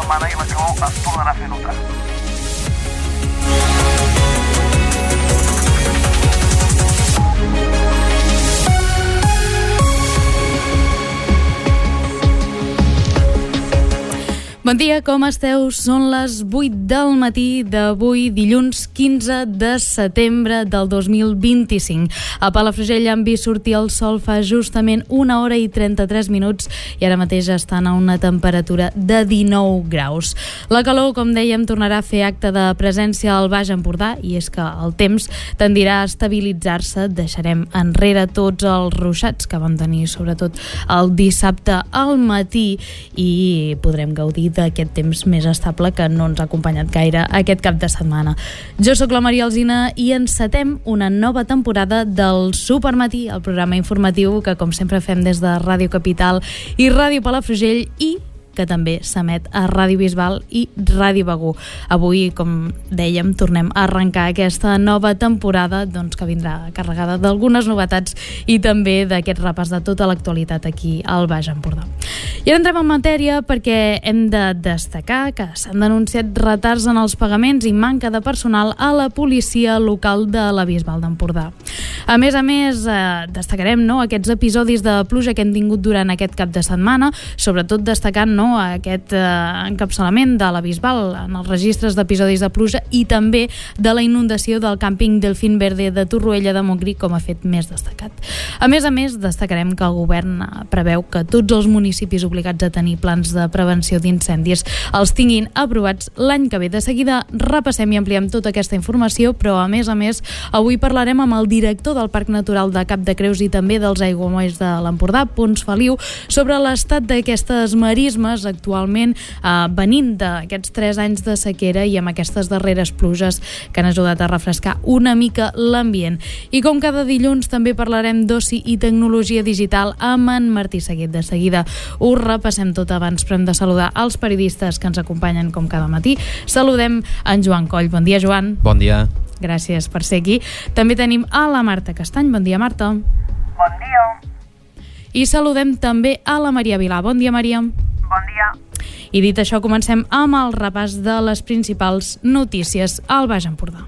setmana i l'això es tornarà a fer notar. Bon dia, com esteu? Són les 8 del matí d'avui, dilluns 15 de setembre del 2025. A Palafrugell han vist sortir el sol fa justament 1 hora i 33 minuts i ara mateix estan a una temperatura de 19 graus. La calor, com dèiem, tornarà a fer acte de presència al Baix Empordà i és que el temps tendirà a estabilitzar-se. Deixarem enrere tots els ruixats que vam tenir, sobretot el dissabte al matí, i podrem gaudir d'aquest temps més estable que no ens ha acompanyat gaire aquest cap de setmana. Jo sóc la Maria Alsina i encetem una nova temporada del Supermatí, el programa informatiu que com sempre fem des de Ràdio Capital i Ràdio Palafrugell i que també s'emet a Ràdio Bisbal i Ràdio Begur. Avui, com dèiem, tornem a arrencar aquesta nova temporada que vindrà carregada d'algunes novetats i també d'aquest repàs de tota l'actualitat aquí al Baix Empordà. I ara entrem en matèria perquè hem de destacar que s'han denunciat retards en els pagaments i manca de personal a la policia local de la Bisbal d'Empordà. A més, destacarem aquests episodis de pluja que hem tingut durant aquest cap de setmana, sobretot destacant aquest encapçalament de la Bisbal en els registres d'episodis de pluja i també de la inundació del càmping Delfín Verde de Torroella de Montgrí com a fet més destacat. A més, destacarem que el govern preveu que tots els municipis obligats a tenir plans de prevenció d'incendis els tinguin aprovats l'any que ve. De seguida repassem i ampliem tota aquesta informació, però a més, avui parlarem amb el director del Parc Natural de Cap de Creus i també dels aiguamolls de l'Empordà, Pons Feliu, sobre l'estat d'aquestes marismes actualment venint d'aquests 3 anys de sequera i amb aquestes darreres pluges que han ajudat a refrescar una mica l'ambient. I com cada dilluns també parlarem d'oci i tecnologia digital amb en Martí Seguet. De seguida ho repassem tot abans, però hem de saludar els periodistes que ens acompanyen com cada matí. Saludem en Joan Coll. Bon dia, Joan. Bon dia. Gràcies per ser aquí. També tenim a la Marta Castany. Bon dia, Marta. Bon dia. I saludem també a la Maria Vilà. Bon dia, Maria. Bon dia. I dit això, comencem amb el repàs de les principals notícies al Baix Empordà.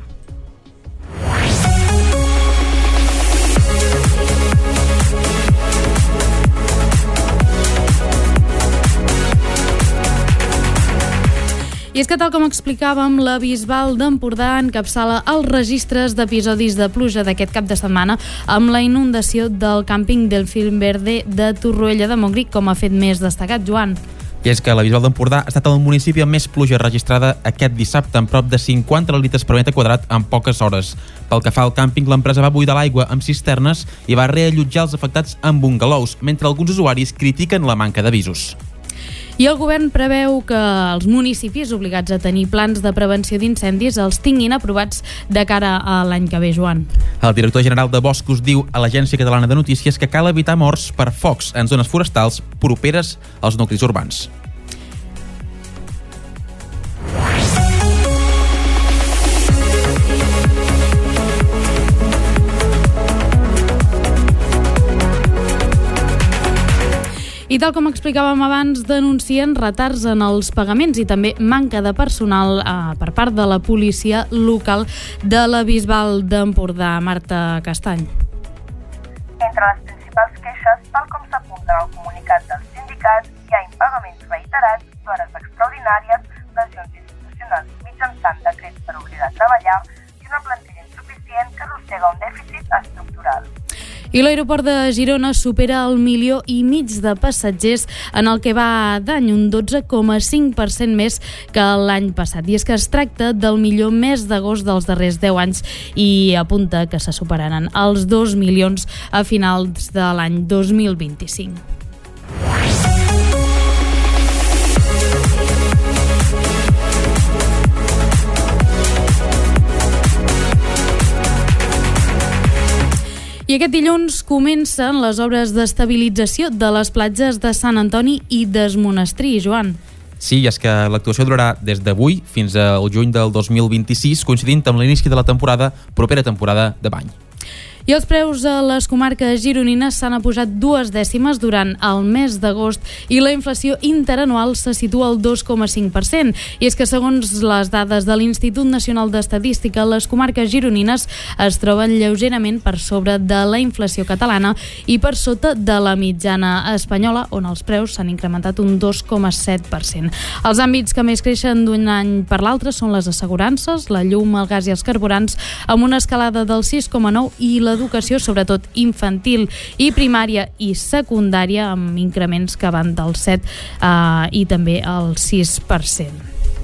I és que, tal com explicàvem, la Bisbal d'Empordà encapçala els registres d'episodis de pluja d'aquest cap de setmana amb la inundació del càmping Delfín Verde de Torroella de Montgrí, com ha fet més destacat, Joan. I és que la Bisbal d'Empordà ha estat el municipi amb més pluja registrada aquest dissabte, amb prop de 50 litres per metre quadrat en poques hores. Pel que fa al càmping, l'empresa va buidar l'aigua amb cisternes i va reallotjar els afectats en bungalous, mentre alguns usuaris critiquen la manca d'avisos. I el govern preveu que els municipis obligats a tenir plans de prevenció d'incendis els tinguin aprovats de cara a l'any que ve, Joan. El director general de Boscos diu a l'Agència Catalana de Notícies que cal evitar morts per focs en zones forestals properes als nuclis urbans. I tal com explicàvem abans, denuncien retards en els pagaments i també manca de personal per part de la policia local de la Bisbal d'Empordà. Marta Castany. Entre les principals queixes, tal com s'apunta en el comunicat del sindicat, hi ha impagaments reiterats, hores extraordinàries, pressions institucionals mitjançant decrets per obligar a treballar i una plantilla insuficient que arrossega un dèficit estructural. I l'aeroport de Girona supera el 1,5 milió de passatgers en el que va d'any, un 12,5% més que l'any passat. I és que es tracta del millor mes d'agost dels darrers 10 anys i apunta que se superaran els 2 milions a finals de l'any 2025. I aquest dilluns comencen les obres d'estabilització de les platges de Sant Antoni i d'Es Monestir, Joan. Sí, és que l'actuació durarà des d'avui fins al juny del 2026, coincidint amb l'inici de la propera temporada de bany. I els preus a les comarques gironines s'han apujat 2 dècimes durant el mes d'agost i la inflació interanual se situa al 2,5%. I és que segons les dades de l'Institut Nacional d'Estadística, les comarques gironines es troben lleugerament per sobre de la inflació catalana i per sota de la mitjana espanyola, on els preus s'han incrementat un 2,7%. Els àmbits que més creixen d'un any per l'altre són les assegurances, la llum, el gas i els carburants, amb una escalada del 6,9% i l'educació, sobretot infantil i primària i secundària, amb increments que van del 7% i també el 6%.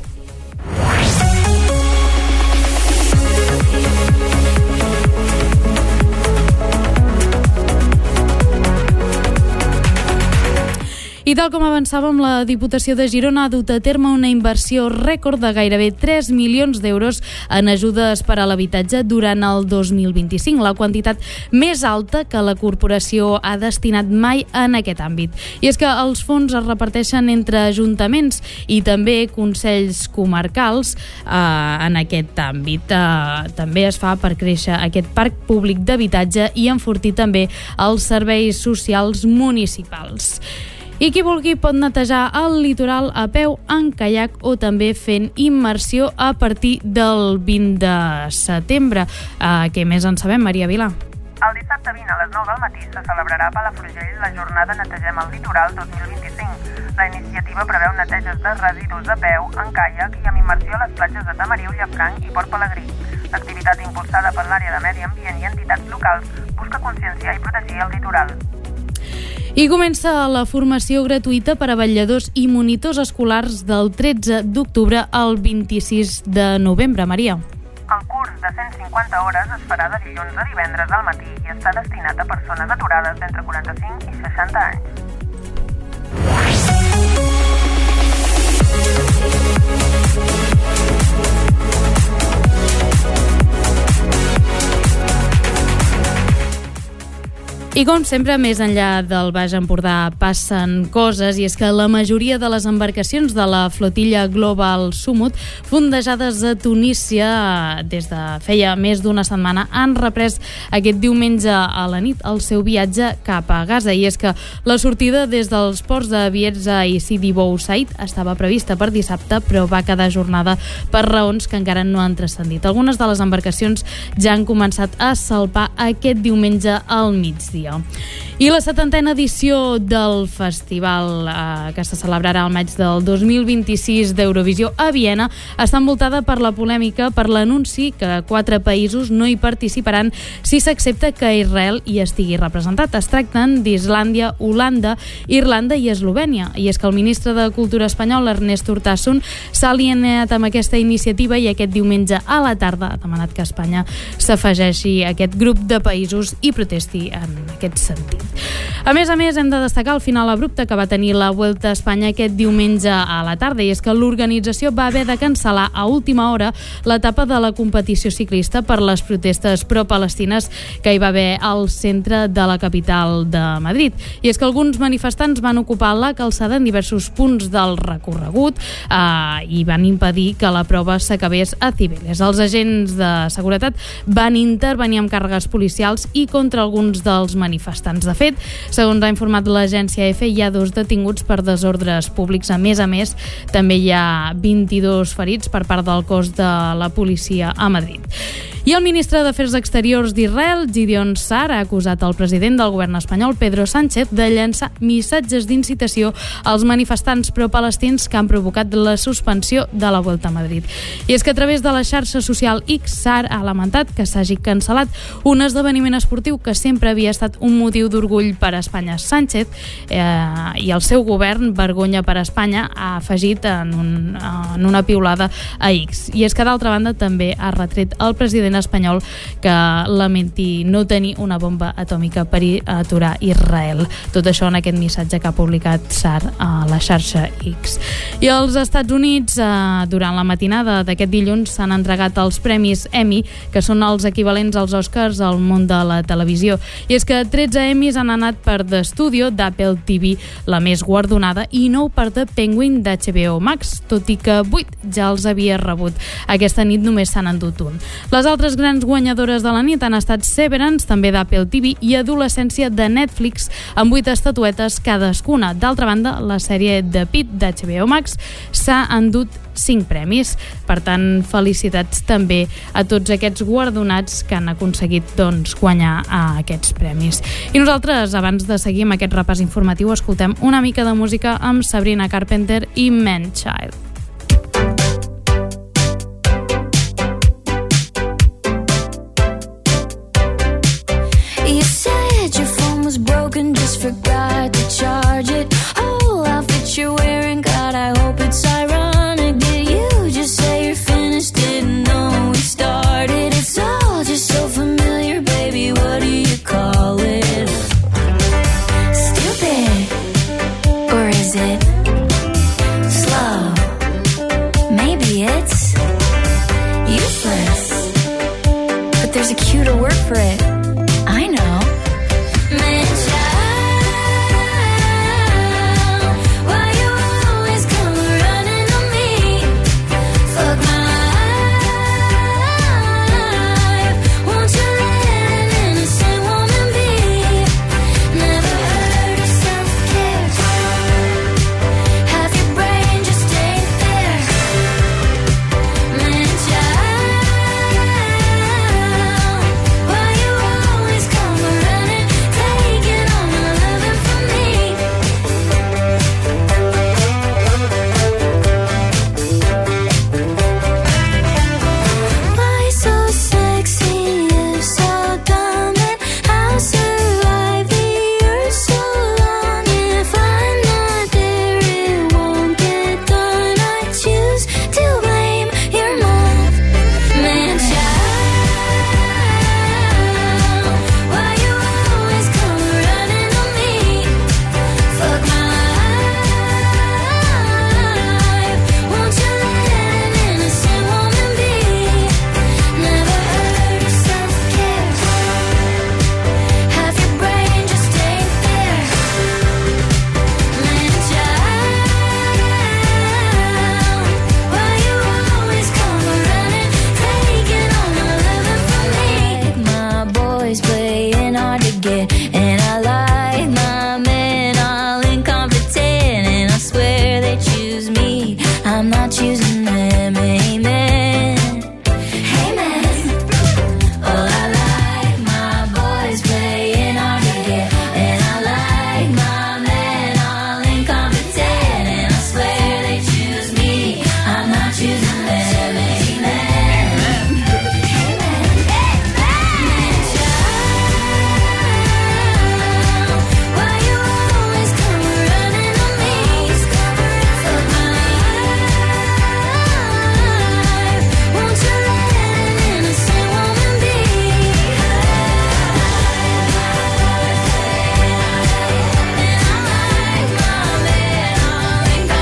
I tal com avançàvem, la Diputació de Girona ha dut a terme una inversió rècord de gairebé 3 milions d'euros en ajudes per a l'habitatge durant el 2025, la quantitat més alta que la corporació ha destinat mai en aquest àmbit. I és que els fons es reparteixen entre ajuntaments i també consells comarcals en aquest àmbit. També es fa per créixer aquest parc públic d'habitatge i enfortir també els serveis socials municipals. I qui vulgui pot netejar el litoral a peu, en caiac o també fent immersió a partir del 20 de setembre. Què més en sabem, Maria Vilà? El dissabte 20 a les 9 del matí se celebrarà a Palafrugell la jornada Netegem el Litoral 2025. La iniciativa preveu neteges de residus a peu, en caiac i amb immersió a les platges de Tamariu, Llafranc i Port Pelegrí. L'activitat impulsada per l'àrea de Medi Ambient i entitats locals busca conscienciar i protegir el litoral. I comença la formació gratuïta per a vetlladors i monitors escolars del 13 d'octubre al 26 de novembre. Maria. El curs de 150 hores es farà de dilluns a divendres al matí i està destinat a persones aturades d'entre 45 i 60 anys. I com sempre, més enllà del Baix Empordà passen coses, i és que la majoria de les embarcacions de la flotilla Global Sumut, fondejades a Tunísia des de feia més d'una setmana, han reprès aquest diumenge a la nit el seu viatge cap a Gaza. I és que la sortida des dels ports de Bierza i Sidi Bou Said estava prevista per dissabte, però va quedar ajornada per raons que encara no han transcendit. Algunes de les embarcacions ja han començat a salpar aquest diumenge al migdia. I la 70a edició del festival que se celebrarà al maig del 2026 d'Eurovisió a Viena està envoltada per la polèmica per l'anunci que 4 països no hi participaran si s'accepta que Israel hi estigui representat. Es tracten d'Islàndia, Holanda, Irlanda i Eslovènia. I és que el ministre de Cultura espanyol, Ernest Urtasun, s'ha alineat amb aquesta iniciativa i aquest diumenge a la tarda ha demanat que Espanya s'afegeixi a aquest grup de països i protesti en aquest sentit. A més, hem de destacar el final abrupte que va tenir la Vuelta a Espanya aquest diumenge a la tarda, i és que l'organització va haver de cancel·lar a última hora l'etapa de la competició ciclista per les protestes pro-palestines que hi va haver al centre de la capital de Madrid. I és que alguns manifestants van ocupar la calçada en diversos punts del recorregut i van impedir que la prova s'acabés a Cibeles. Els agents de seguretat van intervenir amb càrregues policials i contra alguns dels manifestants. De fet, segons ha informat l'agència EFE, hi ha 2 detinguts per desordres públics. A més, també hi ha 22 ferits per part del cos de la policia a Madrid. I el ministre d'Afers Exteriors d'Israel, Gideon Sa'ar, ha acusat el president del govern espanyol, Pedro Sánchez, de llançar missatges d'incitació als manifestants pro-palestins que han provocat la suspensió de la Vuelta a Madrid. I és que a través de la xarxa social X, Sa'ar ha lamentat que s'hagi cancel·lat un esdeveniment esportiu que sempre havia estat un motiu d'orgull per a Espanya. Sánchez i el seu govern, vergonya per a Espanya, ha afegit en una piulada a X. I és que, d'altra banda, també ha retret al president espanyol que lamenti no tenir una bomba atòmica per aturar Israel. Tot això en aquest missatge que ha publicat Sa'ar a la xarxa X. I als Estats Units, durant la matinada d'aquest dilluns, s'han entregat els premis Emmy, que són els equivalents als Oscars al món de la televisió. I és que 13 Emmys han anat per The Studio d'Apple TV, la més guardonada, i 9 per The Penguin d'HBO Max, tot i que 8 ja els havia rebut. Aquesta nit només s'han endut un. Les altres altres grans guanyadores de la nit han estat Severance, també d'Apple TV, i Adolescència de Netflix, amb 8 estatuetes cadascuna. D'altra banda, la sèrie de Pitt d'HBO Max s'ha endut 5 premis. Per tant, felicitats també a tots aquests guardonats que han aconseguit guanyar aquests premis. I nosaltres, abans de seguir amb aquest repàs informatiu, escoltem una mica de música amb Sabrina Carpenter i Man-Child. You said your phone was broken, just forgot to charge it. Oh, outfit you're wearing, God, I hope it's ironic. Did you just say you're finished? Didn't know we started. It's all just so familiar, baby. What do you call it? Stupid? Or is it slow? Maybe it's useless. But there's a cuter word for it. I know. Why you always come running on me? Fuck my life. Won't you let an innocent woman be? Never heard of self-care. Half your brain just ain't there. Man, child, why you always come running, taking all my loving from me? Why so sexy, you're so dumb, and I'll survive the earth so long. If I'm not there, it won't get done. I choose to blame your mom. Man, child, why you always come running on me? Fuck my life. Won't you let an innocent woman be? Never heard of self-care. Half your brain just ain't there. Man, child, why you always come running, taking all my loving from me? My boys playing hard to get, and I like my men all incompetent, and I swear they choose me, I'm not choosing them. Amen. Amen. Oh, I like my boys playing hard to get, and I like my men all incompetent, and I swear they choose me, I'm not choosing them. Amen. Why you always come running on me? Fuck my life. Won't you let an innocent woman be? And I like my men all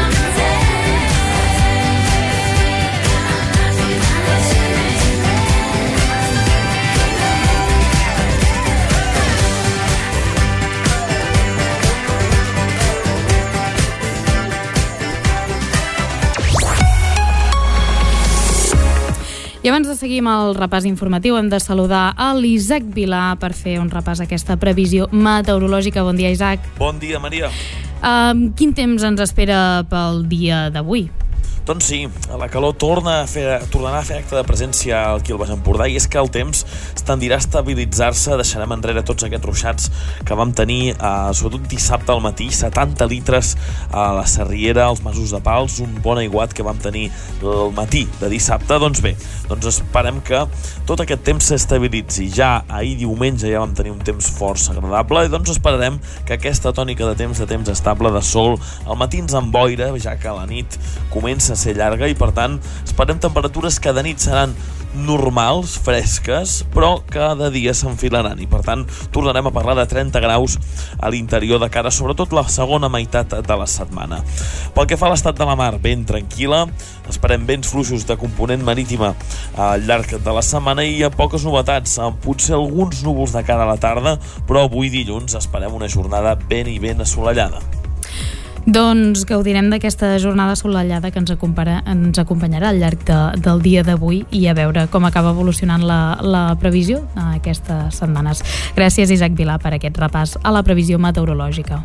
I abans de seguir amb el repàs informatiu, hem de saludar a l'Isaac Vilà per fer un repàs a aquesta previsió meteorològica. Bon dia, Isaac. Bon dia, Maria. Quin temps ens espera pel dia d'avui? Doncs sí, la calor tornarà a fer acte de presència aquí al Baix Empordà, i és que el temps tendirà a estabilitzar-se. Deixarem enrere tots aquests ruixats que vam tenir, sobretot dissabte al matí, 70 litres a la Sarriera, als Masos de Pals, un bon aiguat que vam tenir el matí de dissabte. Doncs bé, esperem que tot aquest temps s'estabilitzi. Ja ahir diumenge ja vam tenir un temps força agradable, i doncs esperarem que aquesta tònica de temps estable, de sol, al matí ens emboira, ja que la nit comença a ser llarga, i per tant esperem temperatures que de nit seran normals, fresques, però que de dia s'enfilaran, i per tant tornarem a parlar de 30 graus a l'interior de cara, sobretot la segona meitat de la setmana. Pel que fa a l'estat de la mar, ben tranquil·la, esperem vents fluixos de component marítima al llarg de la setmana, i hi ha poques novetats, potser alguns núvols de cara a la tarda, però avui dilluns esperem una jornada ben i ben assolellada. Doncs gaudirem d'aquesta jornada assolellada que ens acompanyarà al llarg del dia d'avui i a veure com acaba evolucionant la previsió aquestes setmanes. Gràcies, Isaac Vilà, per aquest repàs a la previsió meteorològica.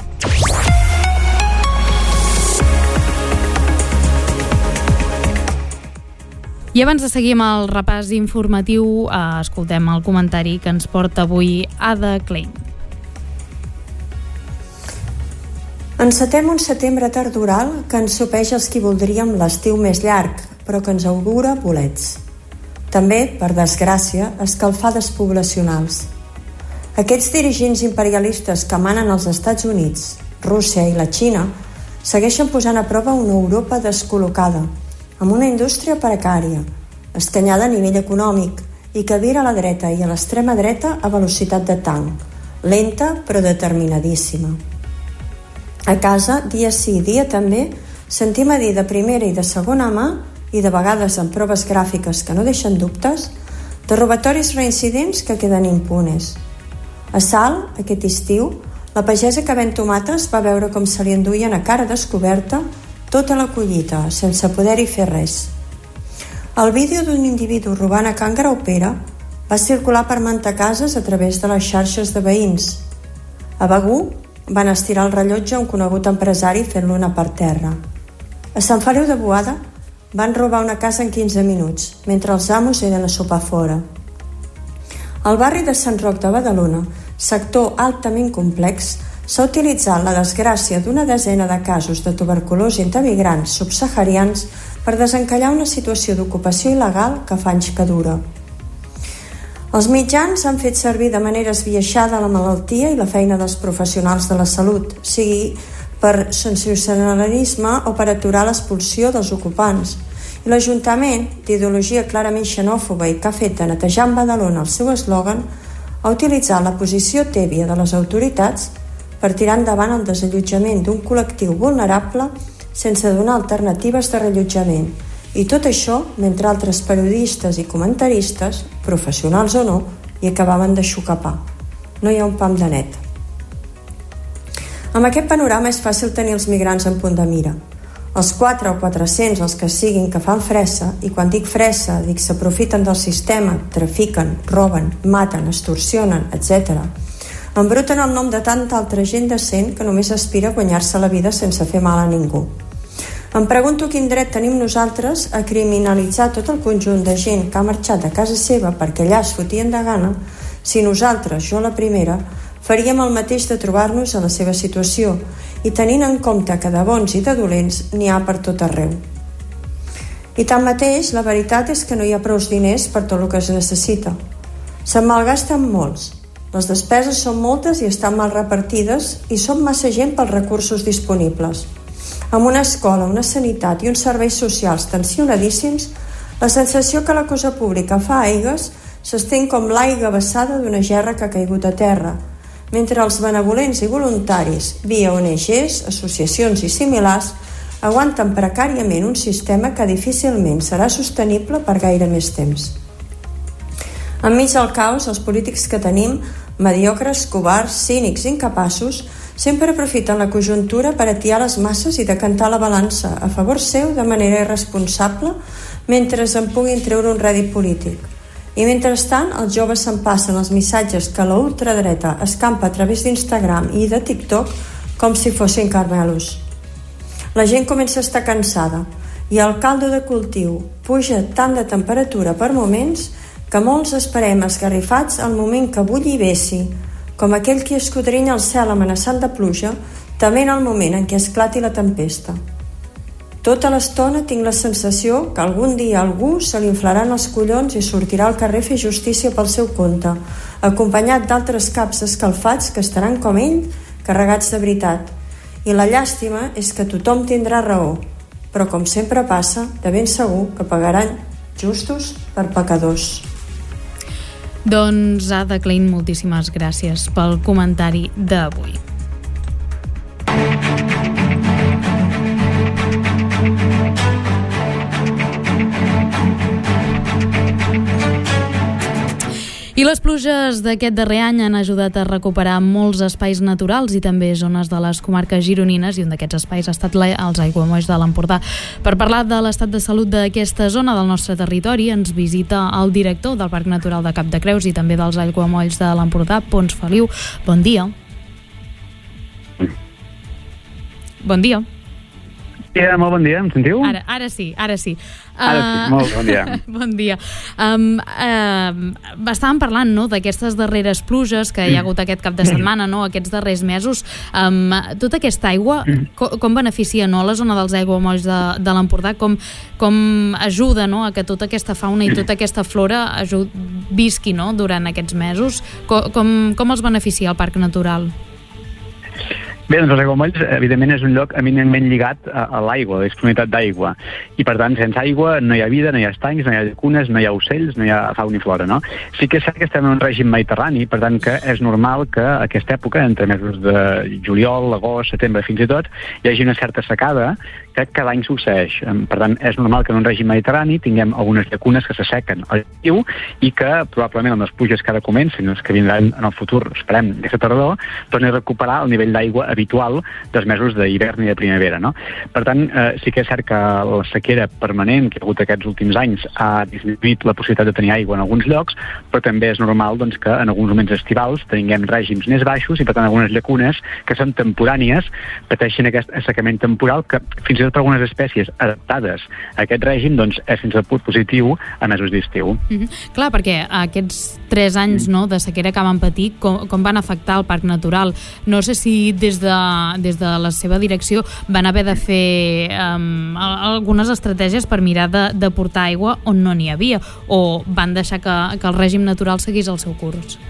I abans de seguir amb el repàs informatiu, escoltem el comentari que ens porta avui Ada Klein. Encetem un setembre tardoral que ens sopeja els qui voldríem l'estiu més llarg, però que ens augura bolets. També, per desgràcia, escalfades poblacionals. Aquests dirigents imperialistes que manen als Estats Units, Rússia i la Xina segueixen posant a prova una Europa descol·locada, amb una indústria precària, escanyada a nivell econòmic i que vira a la dreta i a l'extrema dreta a velocitat de tanc, lenta però determinadíssima. A casa, dia sí, dia també, sentim a dir de primera i de segona mà, i de vegades amb proves gràfiques que no deixen dubtes, de robatoris reincidents que queden impunes. A Salt, aquest estiu, la pagesa que ven tomates va veure com se li enduien a cara descoberta tota la collita, sense poder-hi fer res. El vídeo d'un individu robant a Can Graupera va circular per Mantacases a través de les xarxes de veïns. A Begur van estirar el rellotge a un conegut empresari fent-lo anar per terra. A Sant Feliu de Boada van robar una casa en 15 minuts, mentre els amos eren a sopar fora. Al barri de Sant Roc de Badalona, sector altament complex, s'ha utilitzat la desgràcia d'una desena de casos de tuberculosi entre migrants subsaharians per desencallar una situació d'ocupació il·legal que fa anys que dura. Els mitjans han fet servir de manera esbiaixada la malaltia i la feina dels professionals de la salut, sigui per sensacionalisme o per aturar l'expulsió dels ocupants. I l'Ajuntament, d'ideologia clarament xenòfoba i que ha fet de netejar en Badalona el seu eslògan, ha utilitzat la posició tèbia de les autoritats per tirar endavant el desallotjament d'un col·lectiu vulnerable sense donar alternatives de rellotjament. I tot això mentre altres periodistes i comentaristes, professionals o no, hi acabaven de xucar pa. No hi ha un pam de net. Amb aquest panorama és fàcil tenir els migrants en punt de mira. Els 4 o 400, els que siguin, que fan fressa, i quan dic fressa, dic s'aprofiten del sistema, trafiquen, roben, maten, extorsionen, etc. Embruten el nom de tanta altra gent decent que només aspira a guanyar-se la vida sense fer mal a ningú. Em pregunto quin dret tenim nosaltres a criminalitzar tot el conjunt de gent que ha marxat de casa seva perquè allà es fotien de gana si nosaltres, jo la primera, faríem el mateix de trobar-nos a la seva situació i tenint en compte que de bons i de dolents n'hi ha per tot arreu. I tanmateix, la veritat és que no hi ha prous diners per tot el que es necessita. Se'n malgasten molts. Les despeses són moltes i estan mal repartides i són massa gent pels recursos disponibles. Amb una escola, una sanitat i uns serveis socials tensionadíssims, la sensació que la cosa pública fa aigues s'estén com l'aigua vessada d'una gerra que ha caigut a terra, mentre els benevolents i voluntaris, via ONGs, associacions i similars, aguanten precàriament un sistema que difícilment serà sostenible per gaire més temps. Enmig del caos, els polítics que tenim, mediocres, covards, cínics i incapaços, sempre aprofiten la conjuntura per atiar les masses i decantar la balança a favor seu de manera irresponsable mentre en puguin treure un rèdit polític. I mentrestant, els joves s'empassen els missatges que la ultradreta escampa a través d'Instagram i de TikTok com si fossin carmelos. La gent comença a estar cansada i el caldo de cultiu puja tant de temperatura per moments que molts esperem esgarrifats al moment que bulli i vessi, com aquell qui escudrinya el cel amenaçant de pluja, també en el moment en què esclati la tempesta. Tota l'estona tinc la sensació que algun dia algú se li inflaran els collons i sortirà al carrer a fer justícia pel seu compte, acompanyat d'altres caps escalfats que estaran com ell, carregats de veritat. I la llàstima és que tothom tindrà raó, però com sempre passa, de ben segur que pagaran justos per pecadors. Doncs, Ada Klein, moltíssimes gràcies pel comentari d'avui. I les pluges d'aquest darrer any han ajudat a recuperar molts espais naturals i també zones de les comarques gironines, i un d'aquests espais ha estat els aiguamolls de l'Empordà. Per parlar de l'estat de salut d'aquesta zona del nostre territori ens visita el director del Parc Natural de Cap de Creus i també dels aiguamolls de l'Empordà, Pons Feliu. Bon dia. Bon dia. Sí, molt bon dia, em sentiu? Ara sí. Ara sí, molt bon dia. Bon dia. Estàvem parlant, no?, d'aquestes darreres pluges que hi ha hagut aquest cap de setmana, no?, aquests darrers mesos. Tota aquesta aigua, com beneficia, no?, la zona dels aiguamolls de l'Empordà? Com ajuda, no?, a que tota aquesta fauna i tota aquesta flora visqui, no?, durant aquests mesos? Com els beneficia el Parc Natural? Bé, doncs els aiguamolls, evidentment, és un lloc eminentment lligat a l'aigua, a la disponibilitat d'aigua. I, per tant, sense aigua no hi ha vida, no hi ha estanys, no hi ha llacunes, no hi ha ocells, no hi ha fauna i flora, no? Sí que és cert que estem en un règim mediterrani, per tant, que és normal que a aquesta època, entre mesos de juliol, agost, setembre, fins i tot, hi hagi una certa secada que cada any succeeix. Per tant, és normal que en un règim mediterrani tinguem algunes llacunes que s'assequen al l'estiu i que, probablement, amb les pluges que ara comencen, els que vindran en el futur, esperem, aquesta tardor, torni a recuperar el nivell d'aigua habitual dels mesos d'hivern i de primavera, no? Per tant, sí que és cert que la sequera permanent que hi ha hagut aquests últims anys ha disminuït la possibilitat de tenir aigua en alguns llocs, però també és normal, doncs, que en alguns moments estivals tinguem règims més baixos i, per tant, algunes llacunes que són temporànies pateixen aquest assecament temporal que, fins i tot per algunes espècies adaptades a aquest règim, doncs, és fins al punt positiu a mesos d'estiu. Clar, perquè aquests 3 anys, no, de sequera que van patir, com van afectar el Parc Natural? No sé si des de la seva direcció van haver de fer algunes estratègies per mirar de portar aigua on no n'hi havia, o van deixar que el règim natural seguís el seu curs?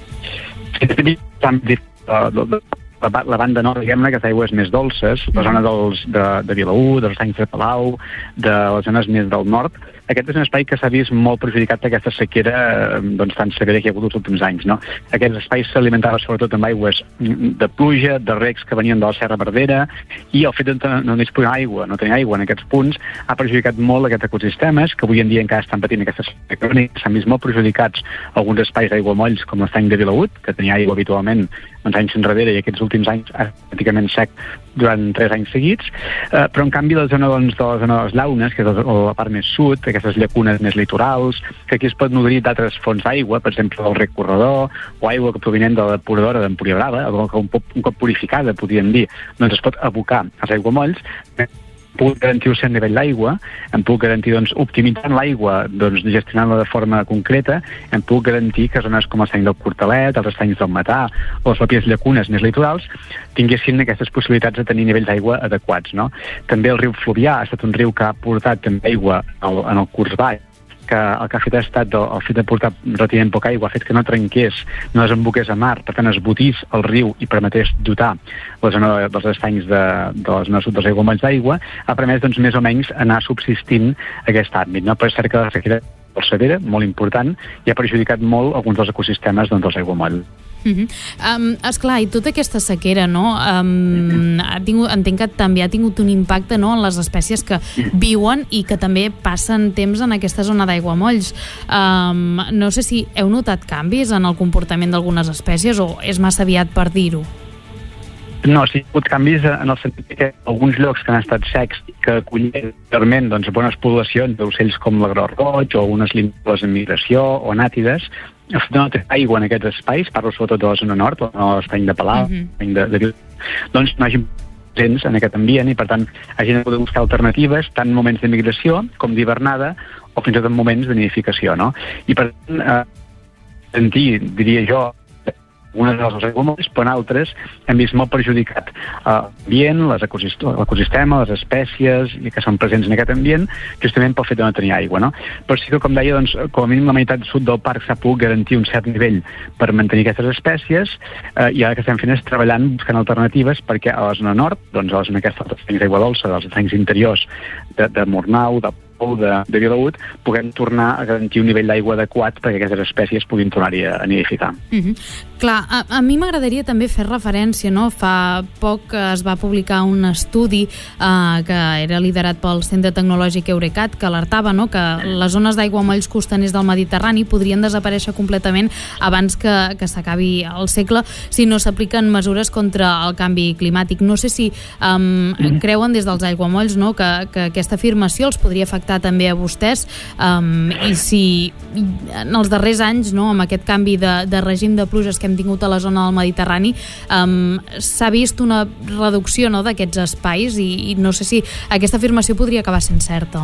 La banda nord, diguem-ne, que aigües més dolces, la zona de Vilaür, dels Estanys de Palau, de les zones més del nord, aquest és un espai que s'ha vist molt perjudicat d'aquesta sequera tan severa que hi ha hagut els últims anys, no? Aquests espais s'alimentaven sobretot amb aigües de pluja, de recs que venien de la Serra Verdera, i el fet de no disposar d'aigua, no tenir aigua en aquests punts, ha perjudicat molt aquests ecosistemes, que avui en dia encara estan patint aquestes sequera crònica. S'han vist molt perjudicats alguns espais d'aiguamolls, com l'estany de Vilaür, que tenia aigua habitualment uns anys enrere, i aquests últims anys ha pràcticament sec durant 3 anys seguits, però en canvi la zona de les llaunes, que és la part més sud, aquestes llacunes més litorals, que aquí es pot nodrir d'altres fonts d'aigua, per exemple del rec Corredor, o aigua provinent de la depuradora d'Empúria Brava, que un cop purificada, podríem dir, doncs es pot abocar als aiguamolls. Puc garantir un cert nivell d'aigua, em puc garantir, optimitzant l'aigua, gestionant-la de forma concreta, em puc garantir que zones com l'estany del Portalet, els estanys del Matà, o les pròpies llacunes més litorals, tinguessin aquestes possibilitats de tenir nivells d'aigua adequats, no? També el riu Fluvià ha estat un riu que ha portat també aigua en el curs baix, que el que ha fet ha estat el fet de portar relativament poca aigua, ha fet que no trenqués, no desemboqués a mar, per tant es botís el riu i permetés dotar la zona dels estanys de la zona sud dels aiguamolls d'aigua, ha permès més o menys anar subsistint aquest àmbit, no? Però és cert que la sequera molt severa, molt important, i ha perjudicat molt alguns dels ecosistemes dels aiguamolls. Esclar, i tota aquesta sequera, no, entenc que també ha tingut un impacte, no, en les espècies que viuen i que també passen temps en aquesta zona d'aiguamolls. No sé si heu notat canvis en el comportament d'algunes espècies o és massa aviat per dir-ho? No, sí, hi ha hagut canvis en el sentit que alguns llocs que han estat secs i que acollen realment bones poblacions d'ocells com l'agró roig o unes límpies en migració o anàtides, no té aigua en aquests espais, parlo sobretot de la zona nord, o l'estany de Palau, de Vilaür, doncs no hagi presents en aquest ambient i, per tant, hagin de buscar alternatives tant en moments de migració com d'hivernada o fins i tot en moments de nidificació, no? I, per tant, diria jo, unes de les aiguamolls, però en altres hem vist molt perjudicat l'ambient, l'ecosistema, les espècies que són presents en aquest ambient, justament pel fet de no tenir aigua, no? Però sí que, com deia, com a mínim la meitat sud del parc s'ha pogut garantir un cert nivell per mantenir aquestes espècies, i ara que estem fent és treballant buscant alternatives perquè a la zona nord, a la zona aquesta dels estanys d'aigua dolça, dels estanys interiors de Murnau, de Vilaür, puguem tornar a garantir un nivell d'aigua adequat perquè aquestes espècies puguin tornar-hi a nidificar. Clar, a mi m'agradaria també fer referència, no? Fa poc es va publicar un estudi que era liderat pel Centre Tecnològic Eurecat, que alertava, no?, que les zones d'aiguamolls costaners del Mediterrani podrien desaparèixer completament abans que s'acabi el segle si no s'apliquen mesures contra el canvi climàtic. No sé si creuen des dels aiguamolls, no?, que aquesta afirmació els podria afectar també a vostès, i si en els darrers anys, no?, amb aquest canvi de règim de pluges que hem tingut a la zona del Mediterrani, s'ha vist una reducció, no?, d'aquests espais, i no sé si aquesta afirmació podria acabar sent certa.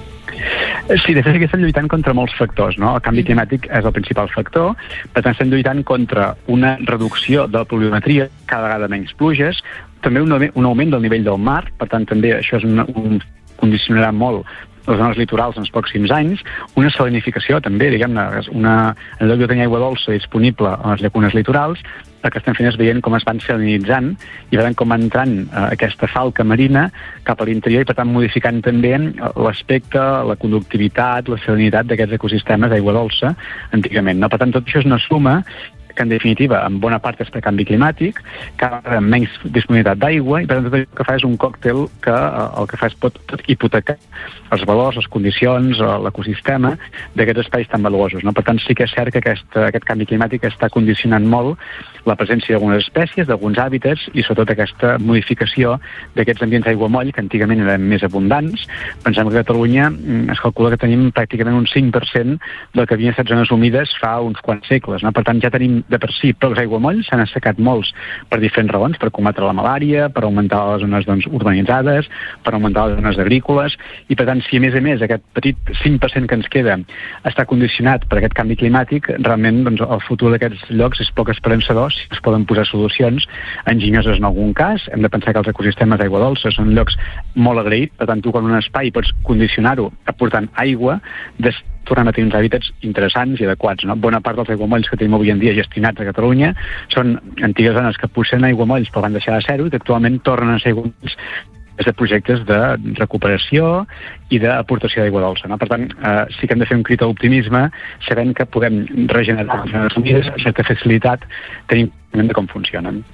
Sí, de fet estem lluitant contra molts factors, no? El canvi climàtic és el principal factor, per tant estem lluitant contra una reducció de la pluviometria, cada vegada menys pluges, també un augment del nivell del mar, per tant també això condicionarà molt les zones litorals en els pròxims anys, una salinificació també, diguem-ne, en lloc de tenir aigua dolça disponible a les llacunes litorals, el que estem fent és veient com es van salinitzant i veient com va entrant aquesta falca marina cap a l'interior i per tant modificant també l'aspecte, la conductivitat, la salinitat d'aquests ecosistemes d'aigua dolça antigament, no? Per tant, tot això és una suma que en definitiva en bona part és per canvi climàtic, cada vegada menys disponibilitat d'aigua i per tant tot el que fa és un còctel que el que fa és pot hipotecar els valors, les condicions, l'ecosistema d'aquests espais tan valuosos, no? Per tant sí que és cert que aquest canvi climàtic està condicionant molt la presència d'algunes espècies, d'alguns hàbitats i sobretot aquesta modificació d'aquests ambients d'aiguamoll que antigament eren més abundants. Pensem que a Catalunya es calcula que tenim pràcticament un 5% del que havien estat zones humides fa uns quants segles, no? Per tant ja tenim de per si pocs aiguamolls, s'han assecat molts per diferents raons, per combatre la malària, per augmentar les zones urbanitzades, per augmentar les zones agrícoles, i per tant si a més aquest petit 5% que ens queda està condicionat per aquest canvi climàtic, realment el futur d'aquests llocs és poc esperançador si es poden posar solucions enginyoses en algun cas. Hem de pensar que els ecosistemes d'aigua dolça són llocs molt agraïts, per tant tu quan un espai pots condicionar-ho aportant aigua, tornem a tenir uns hàbitats interessants i adequats, no? Bona part dels aiguamolls que tenim avui en dia gestionats a Catalunya són antigues zones que posseïen aiguamolls però van deixar de ser-ho i que actualment tornen a ser aiguamolls des de projectes de recuperació i d'aportació d'aigua dolça, no? Per tant, sí que hem de fer un crit a l'optimisme sabent que podem regenerar les zones humides amb certa facilitat tenint coneixement de com funcionen.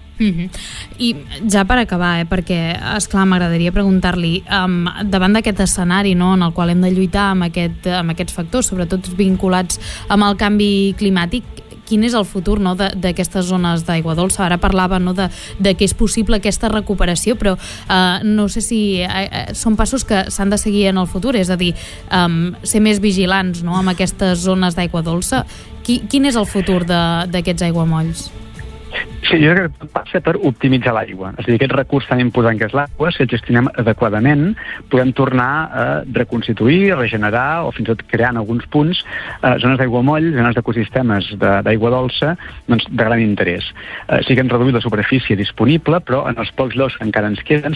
I ja per acabar, perquè esclar, m'agradaria preguntar-li davant d'aquest escenari, no, en el qual hem de lluitar amb aquests factors, sobretot vinculats amb el canvi climàtic, quin és el futur, no, d'aquestes zones d'aigua dolça? Ara parlava, no, de que és possible aquesta recuperació, però no sé si són passos que s'han de seguir en el futur, és a dir, ser més vigilants, no, amb aquestes zones d'aigua dolça. Quin és el futur d'aquests aiguamolls? Sí, jo crec que passa per optimitzar l'aigua. És a dir, aquest recurs tan important que és l'aigua, si el gestionem adequadament, podem tornar a reconstituir, regenerar o fins i tot crear en alguns punts zones d'aiguamoll, zones d'ecosistemes d'aigua dolça de gran interès. Sí que hem reduït la superfície disponible, però en els pocs llocs que encara ens queden,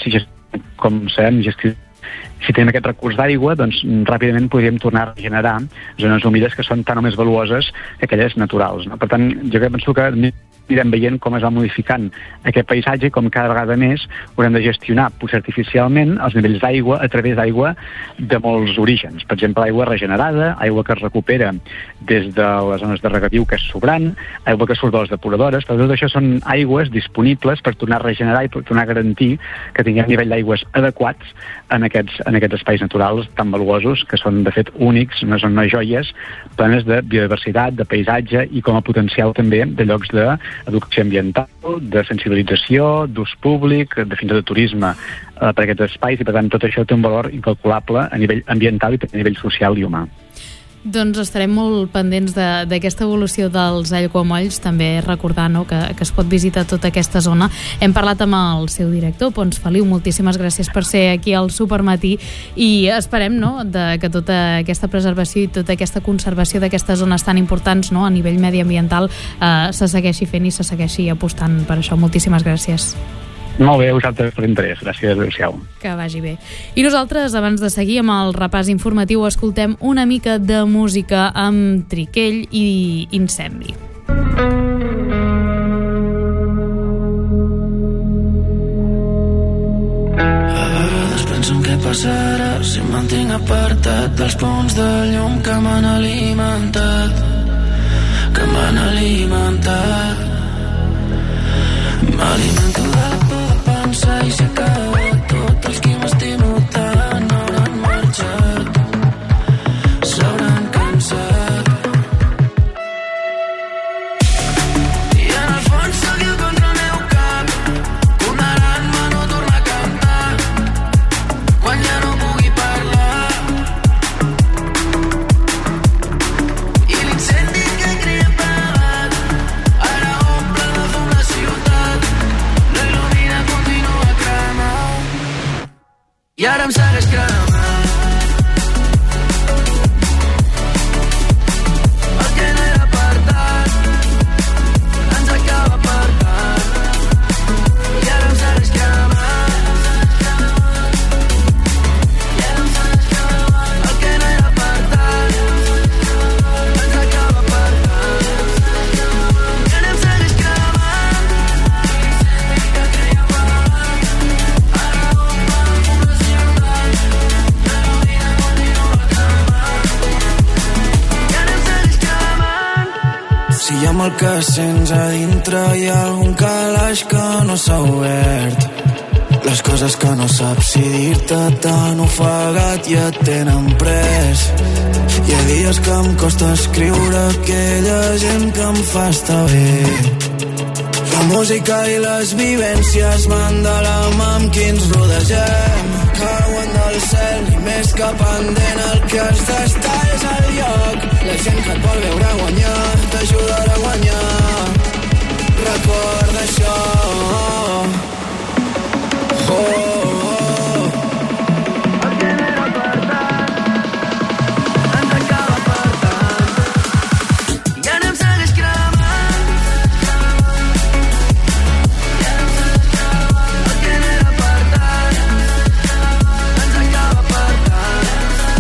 com sabem gestionar, si tenim aquest recurs d'aigua, doncs ràpidament podríem tornar a regenerar zones humides que són tan o més valuoses que aquelles naturals, no? Per tant, jo penso que anirem veient com es va modificant aquest paisatge i com cada vegada més haurem de gestionar potser artificialment els nivells d'aigua a través d'aigua de molts orígens. Per exemple, aigua regenerada, aigua que es recupera des de les zones de regadiu que és sobrant, aigua que surt de les depuradores, però tot això són aigües disponibles per tornar a regenerar i per tornar a garantir que tinguem nivell d'aigües adequats en aquests espais naturals tan valuosos que són de fet únics, són unes joies plenes de biodiversitat, de paisatge i com a potencial també de llocs d'educació ambiental, de sensibilització, d'ús públic, de fins i tot de turisme per aquests espais i per tant tot això té un valor incalculable a nivell ambiental i a nivell social i humà. Doncs estarem molt pendents d'aquesta evolució dels aiguamolls, també recordar, no, que es pot visitar tota aquesta zona. Hem parlat amb el seu director, Pons Feliu, moltíssimes gràcies per ser aquí al Supermatí i esperem, no, que tota aquesta preservació i tota aquesta conservació d'aquestes zones tan importants, no, a nivell mediambiental se segueixi fent i se segueixi apostant per això. Moltíssimes gràcies. Molt bé, vosaltres per l'interès. Gràcies, adéu-siau. Que vagi bé. I nosaltres, abans de seguir amb el repàs informatiu, escoltem una mica de música amb Triquell i Incendi. A vegades penso en què passarà si em mantinc apartat dels punts de llum que m'han alimentat. M'alimento de la por de pensar i s'ha acabat. Tots els que m'estimo tant hauran marxat, s'hauran cansat. I en el fons seguiu contra el meu cap, tornant-me no tornar a cantar quan ja no pugui parlar. I l'incendi que crea apagat ara omple de fum la ciutat. La il·lumina continua cremant i ara em segueix cremant. El que no era per tant ens acaba per tant i ara em segueix cremant. El que no era per tant ens acaba per tant i ara em segueix cremant. Si hi ha el que sents a dintre, hi ha algun calaix que no s'ha obert. Les coses que no saps si dir-te t'han ofegat i et tenen pres. Hi ha dies que em costa escriure aquella gent que em fa estar bé. La música i les vivències van de la mà amb qui ens rodegem. Cauen del cel i més que pendent el que has d'estar és el lloc. La gent que et vol veure guanyar t'ajudarà a guanyar. Recorda això. Oh, oh. El que no era per tant ens acaba per tant i ara em segueix cremant. El que no era per tant ens acaba per tant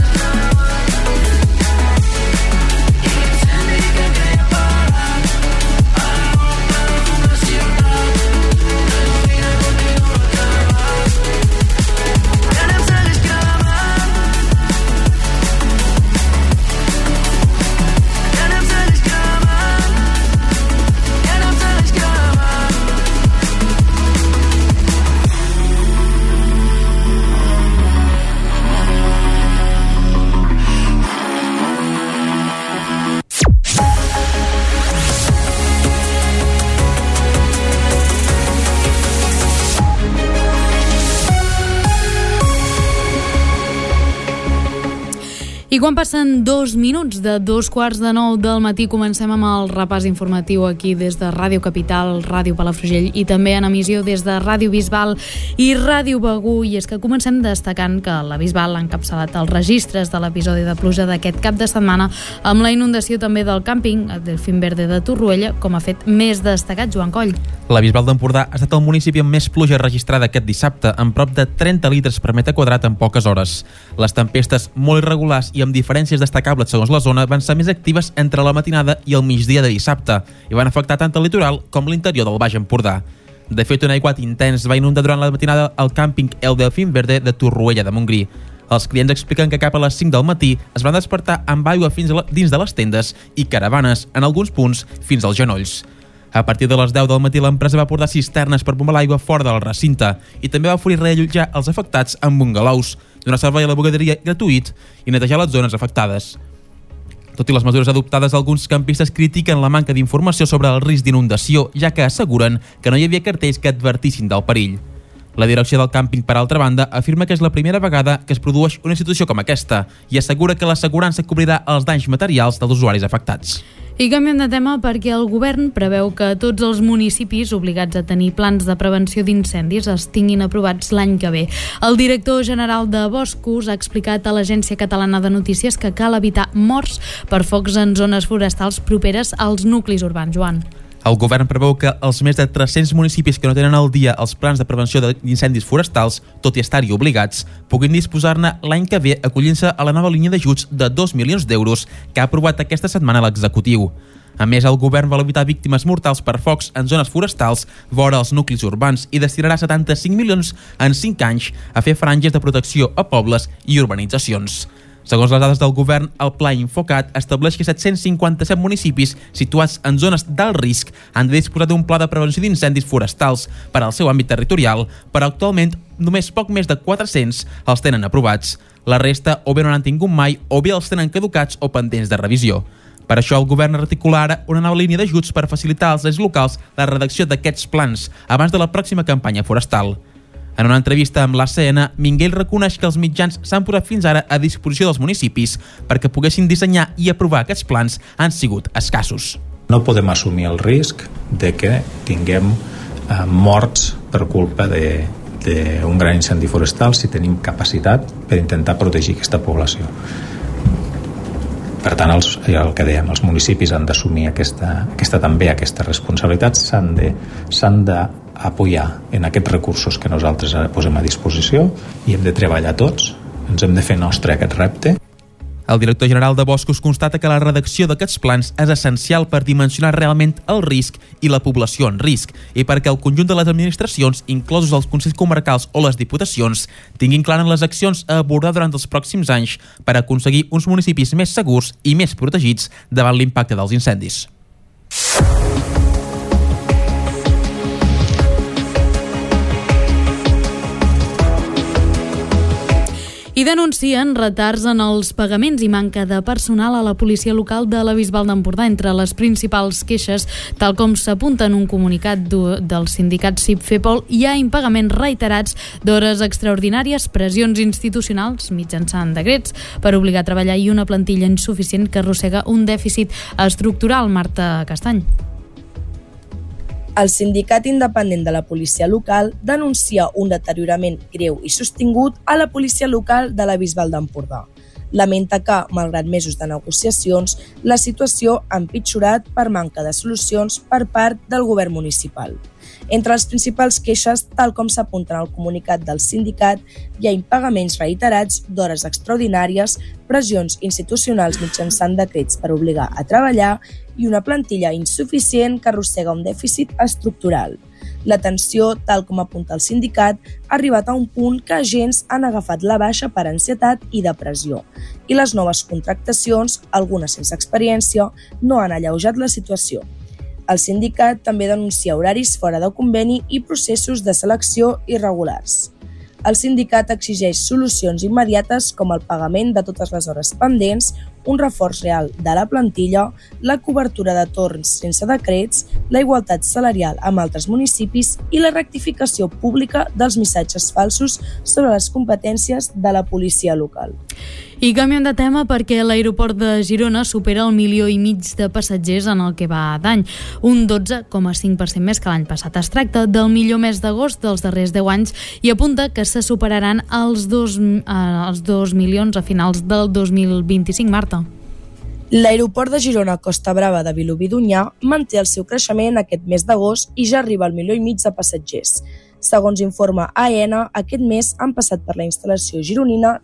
i l'incendi que crea apagat ara omple de fum la ciutat. La il·lumina continua cremant i ara em segueix cremant. I ara em segueix cremant. I ara em segueix cremant. I quan passen 2 minuts de 2:15 del matí, comencem amb el repàs informatiu aquí des de Ràdio Capital, Ràdio Palafrugell i també en emissió des de Ràdio Bisbal i Ràdio Begur. I és que comencem destacant que la Bisbal ha encapçalat els registres de l'episodi de pluja d'aquest cap de setmana amb la inundació també del càmping del Delfín Verde de Torroella, com ha fet més destacat Joan Coll. La Bisbal d'Empordà ha estat el municipi amb més pluja registrada aquest dissabte, amb prop de 30 litres per metre quadrat en poques hores. Les tempestes molt irregulars i amb diferències destacables segons la zona van ser més actives entre la matinada i el migdia de dissabte i van afectar tant el litoral com l'interior del Baix Empordà. De fet, un aiguat intens va inundar durant la matinada el càmping El Delfín Verde de Torroella de Montgrí. Els clients expliquen que cap a les 5 del matí es van despertar amb aigua fins dins de les tendes i caravanes, en alguns punts, fins als genolls. A partir de les 10 del matí l'empresa va portar cisternes per bombar l'aigua fora del recinte i també va oferir reallotjar els afectats en bungalows, donar servei a la bugaderia gratuït i netejar les zones afectades. Tot i les mesures adoptades, alguns campistes critiquen la manca d'informació sobre el risc d'inundació, ja que asseguren que no hi havia cartells que advertissin del perill. La direcció del càmping, per altra banda, afirma que és la primera vegada que es produeix una situació com aquesta i assegura que l'assegurança cobrirà els danys materials dels usuaris afectats. I canviem de tema perquè el govern preveu que tots els municipis obligats a tenir plans de prevenció d'incendis es tinguin aprovats l'any que ve. El director general de Boscos ha explicat a l'Agència Catalana de Notícies que cal evitar morts per focs en zones forestals properes als nuclis urbans. Joan. El govern preveu que els més de 300 municipis que no tenen al dia els plans de prevenció d'incendis forestals, tot i estar-hi obligats, puguin disposar-ne l'any que ve acollint-se a la nova línia d'ajuts de 2 milions d'euros que ha aprovat aquesta setmana l'executiu. A més, el govern vol evitar víctimes mortals per focs en zones forestals vora els nuclis urbans i destinarà 75 milions en 5 anys a fer franges de protecció a pobles i urbanitzacions. Segons les dades del govern, el Pla Infocat estableix que 757 municipis situats en zones d'alt risc han de disposar d'un pla de prevenció d'incendis forestals per al seu àmbit territorial, però actualment només poc més de 400 els tenen aprovats. La resta o bé no n'han tingut mai o bé els tenen caducats o pendents de revisió. Per això el govern articula ara una nova línia d'ajuts per facilitar als ens locals la redacció d'aquests plans abans de la pròxima campanya forestal. En una entrevista amb l'ACN, Minguell reconeix que els mitjans s'han posat fins ara a disposició dels municipis perquè poguessin dissenyar i aprovar aquests plans han sigut escassos. No podem assumir el risc de que tinguem morts per culpa d'un gran incendi forestal si tenim capacitat per intentar protegir aquesta població. Per tant, el que dèiem, els municipis han d'assumir aquesta responsabilitat, s'han d'apoyar en aquests recursos que nosaltres posem a disposició i hem de treballar tots, ens hem de fer nostre aquest repte. El director general de Boscos constata que la redacció d'aquests plans és essencial per dimensionar realment el risc i la població en risc i perquè el conjunt de les administracions, inclosos els consells comarcals o les diputacions, tinguin clar en les accions a abordar durant els pròxims anys per aconseguir uns municipis més segurs i més protegits davant l'impacte dels incendis. I denuncien retards en els pagaments i manca de personal a la policia local de la Bisbal d'Empordà. Entre les principals queixes, tal com s'apunta en un comunicat del sindicat CIP-FEPOL, hi ha impagaments reiterats d'hores extraordinàries, pressions institucionals mitjançant decrets per obligar a treballar i una plantilla insuficient que arrossega un dèficit estructural. Marta Castany. El sindicat independent de la policia local denuncia un deteriorament greu i sostingut a la policia local de la Bisbal d'Empordà. Lamenta que, malgrat mesos de negociacions, la situació ha empitjorat per manca de solucions per part del govern municipal. Entre les principals queixes, tal com s'apunta en el comunicat del sindicat, hi ha impagaments reiterats d'hores extraordinàries, pressions institucionals mitjançant decrets per obligar a treballar i una plantilla insuficient que arrossega un dèficit estructural. La tensió, tal com apunta el sindicat, ha arribat a un punt que agents han agafat la baixa per ansietat i depressió. I les noves contractacions, algunes sense experiència, no han alleujat la situació. El sindicat també denuncia horaris fora de conveni i processos de selecció irregulars. El sindicat exigeix solucions immediates com el pagament de totes les hores pendents, un reforç real de la plantilla, la cobertura de torns sense decrets, la igualtat salarial amb altres municipis i la rectificació pública dels missatges falsos sobre les competències de la policia local. I canviem de tema perquè l'aeroport de Girona supera el 1,5 milió de passatgers en el que va d'any, un 12,5% més que l'any passat. Es tracta del millor mes d'agost dels darrers 10 anys i apunta que se superaran els 2 milions a finals del 2025. Marta. L'aeroport de Girona Costa Brava de Vilobí d'Onyar manté el seu creixement aquest mes d'agost i ja arriba al 1,5 milió de passatgers. Segons informa AENA, aquest mes han passat per la instal·lació gironina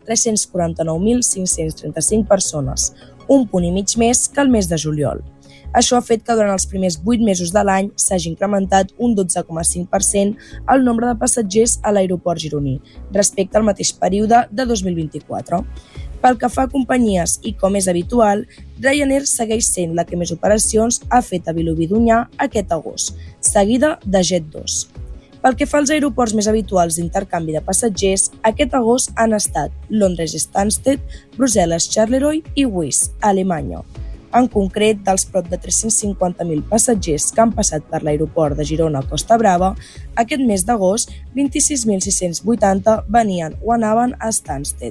349.535 persones, un punt i mig més que el mes de juliol. Això ha fet que durant els primers 8 mesos de l'any s'hagi incrementat un 12,5% el nombre de passatgers a l'aeroport gironí, respecte al mateix període de 2024. Pel que fa a companyies i com és habitual, Ryanair segueix sent la que més operacions ha fet a Vilobí d'Onyar aquest agost, seguida de Jet2. Pel que fa als aeroports més habituals d'intercanvi de passatgers, aquest agost han estat Londres Stansted, Brussel·les Charleroi i Wies, a Alemanya. En concret, dels prop de 350.000 passatgers que han passat per l'aeroport de Girona Costa Brava, aquest mes d'agost, 26.680 venien o anaven a Stansted,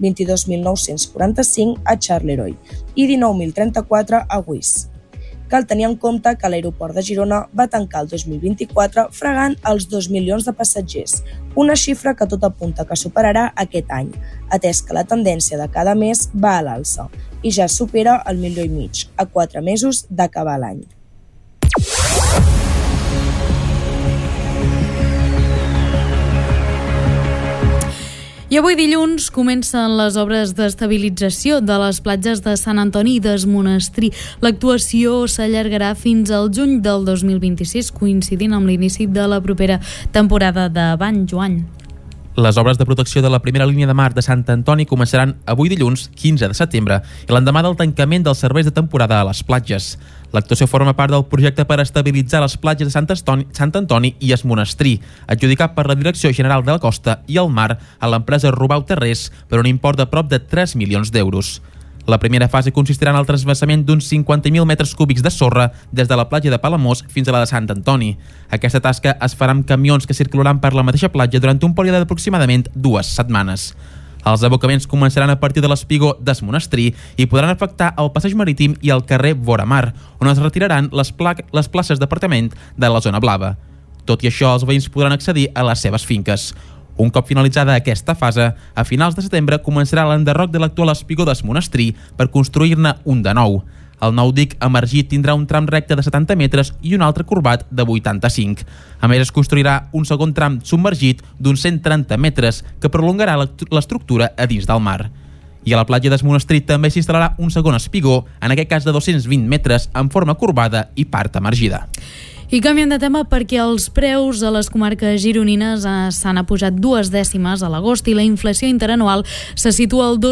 22.945 a Charleroi i 19.034 a Wies. Cal tenir en compte que l'aeroport de Girona va tancar el 2024 fregant els 2 milions de passatgers, una xifra que tot apunta que superarà aquest any, atès que la tendència de cada mes va a l'alça i ja supera el 1,5 milió a 4 mesos d'acabar l'any. I avui dilluns comencen les obres d'estabilització de les platges de Sant Antoni i des Monestrí. L'actuació s'allargarà fins al juny del 2026, coincidint amb l'inici de la propera temporada de bany. Joan. Les obres de protecció de la primera línia de mar de Sant Antoni començaran avui dilluns, 15 de setembre, i l'endemà del tancament dels serveis de temporada a les platges. L'actuació forma part del projecte per estabilitzar les platges de Sant Antoni i Es Monestrí, adjudicat per la Direcció General de la Costa i el Mar a l'empresa Rubau Terrés per un import de prop de 3 milions d'euros. La primera fase consistirà en el transvasament d'uns 50.000 metres cúbics de sorra des de la platja de Palamós fins a la de Sant Antoni. Aquesta tasca es farà amb camions que circularan per la mateixa platja durant un període d'aproximadament 2 setmanes. Els abocaments començaran a partir de l'espigó d'Es Monestrí i podran afectar el passeig marítim i el carrer Voramar, on es retiraran les places d'apartament de la zona blava. Tot i això, els veïns podran accedir a les seves finques. Un cop finalitzada aquesta fase, a finals de setembre començarà l'enderroc de l'actual espigó d'Es Monestrí per construir-ne un de nou. El nou dic emergit tindrà un tram recte de 70 metres i un altre corbat de 85. A més, es construirà un segon tram submergit d'uns 130 metres que prolongarà l'estructura a dins del mar. I a la platja d'Es Monestrí també s'instal·larà un segon espigó, en aquest cas de 220 metres, en forma corbada i part emergida. I canviem de tema perquè els preus a les comarques gironines s'han apujat 2 dècimes a l'agost i la inflació interanual se situa al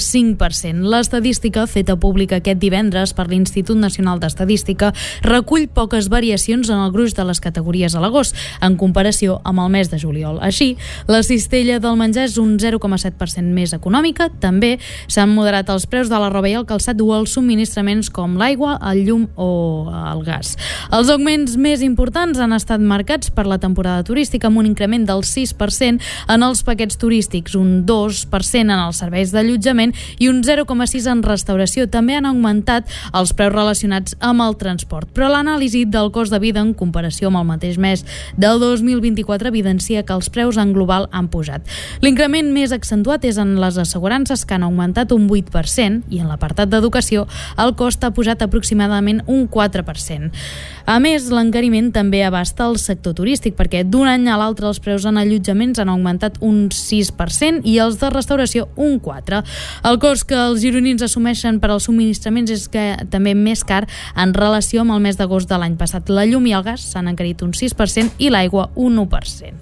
2,5%. L'estadística, feta pública aquest divendres per l'Institut Nacional d'Estadística, recull poques variacions en el gruix de les categories a l'agost, en comparació amb el mes de juliol. Així, la cistella del menjar és un 0,7% més econòmica. També s'han moderat els preus de la roba i el calçat o els subministraments com l'aigua, el llum o el gas. Els augments més importants han estat marcats per la temporada turística, amb un increment del 6% en els paquets turístics, un 2% en els serveis d'allotjament i un 0,6% en restauració. També han augmentat els preus relacionats amb el transport. Però l'anàlisi del cost de vida en comparació amb el mateix mes del 2024 evidencia que els preus en global han pujat. L'increment més accentuat és en les assegurances, que han augmentat un 8%, i en l'apartat d'educació el cost ha pujat aproximadament un 4%. A més, l'encariment també abasta el sector turístic, perquè d'un any a l'altre els preus en allotjaments han augmentat un 6% i els de restauració un 4%. El cost que els gironins assumeixen per als subministraments és que també més car en relació amb el mes d'agost de l'any passat. La llum i el gas s'han encarit un 6% i l'aigua un 1%.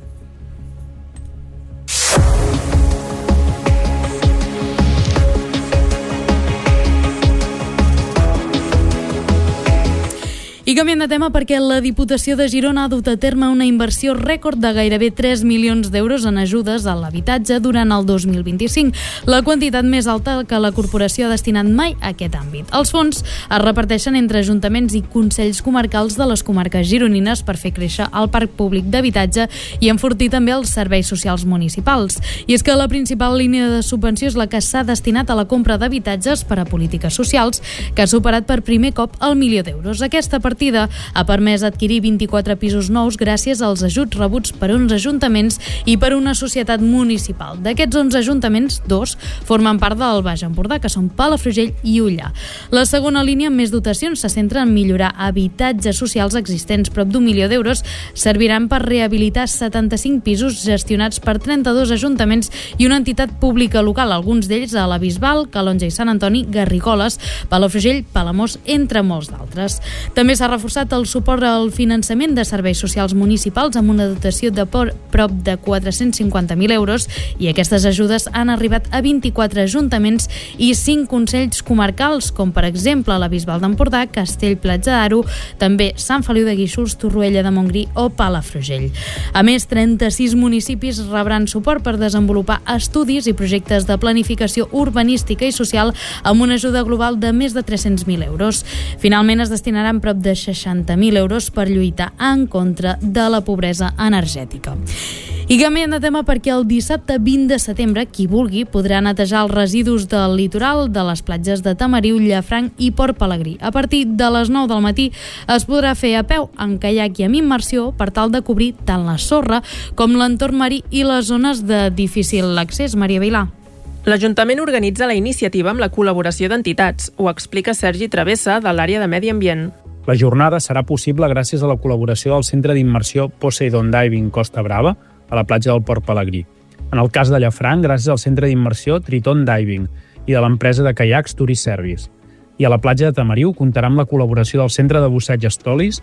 I canviem de tema perquè la Diputació de Girona ha dut a terme una inversió rècord de gairebé 3 milions d'euros en ajudes a l'habitatge durant el 2025, la quantitat més alta que la corporació ha destinat mai a aquest àmbit. Els fons es reparteixen entre ajuntaments i consells comarcals de les comarques gironines per fer créixer el parc públic d'habitatge i enfortir també els serveis socials municipals. I és que la principal línia de subvenció és la que s'ha destinat a la compra d'habitatges per a polítiques socials, que ha superat per primer cop el milió d'euros. Aquesta partida ha permès adquirir 24 pisos nous gràcies als ajuts rebuts per 11 ajuntaments i per una societat municipal. D'aquests 11 ajuntaments, 2 formen part del Baix Empordà, que són Palafrugell i Ullà. La segona línia, amb més dotacions, se centra en millorar habitatges socials existents. Prop d'1 milió d'euros serviran per rehabilitar 75 pisos gestionats per 32 ajuntaments i una entitat pública local, alguns d'ells a la Bisbal, Calonja i Sant Antoni, Garrigoles, Palafrugell, Palamós, entre molts d'altres. També s'ha reforçat el suport al finançament de serveis socials municipals amb una dotació de prop de 450.000 euros, i aquestes ajudes han arribat a 24 ajuntaments i 5 consells comarcals, com per exemple la Bisbal d'Empordà, Castell-Platja d'Aro, també Sant Feliu de Guíxols, Torroella de Montgrí o Palafrugell. A més, 36 municipis rebran suport per desenvolupar estudis i projectes de planificació urbanística i social amb una ajuda global de més de 300.000 euros. Finalment, es destinaran prop de 60.000 euros per lluitar en contra de la pobresa energètica. I canviem de tema perquè el dissabte 20 de setembre, qui vulgui podrà netejar els residus del litoral de les platges de Tamariu, Llafranc i Port Pelegrí. A partir de les 9 del matí es podrà fer a peu, en caiac i amb immersió, per tal de cobrir tant la sorra com l'entorn marí i les zones de difícil accés. Maria Vilà. L'Ajuntament organitza la iniciativa amb la col·laboració d'entitats. Ho explica Sergi Travessa, de l'àrea de Medi Ambient. La jornada serà possible gràcies a la col·laboració del Centre d'Immersió Poseidon Diving Costa Brava, a la platja del Port Pelegrí. En el cas de Llafranc, gràcies al Centre d'Immersió Triton Diving i de l'empresa de caiacs Tourist Service. I a la platja de Tamariu comptarà amb la col·laboració del Centre de Busseig Estolis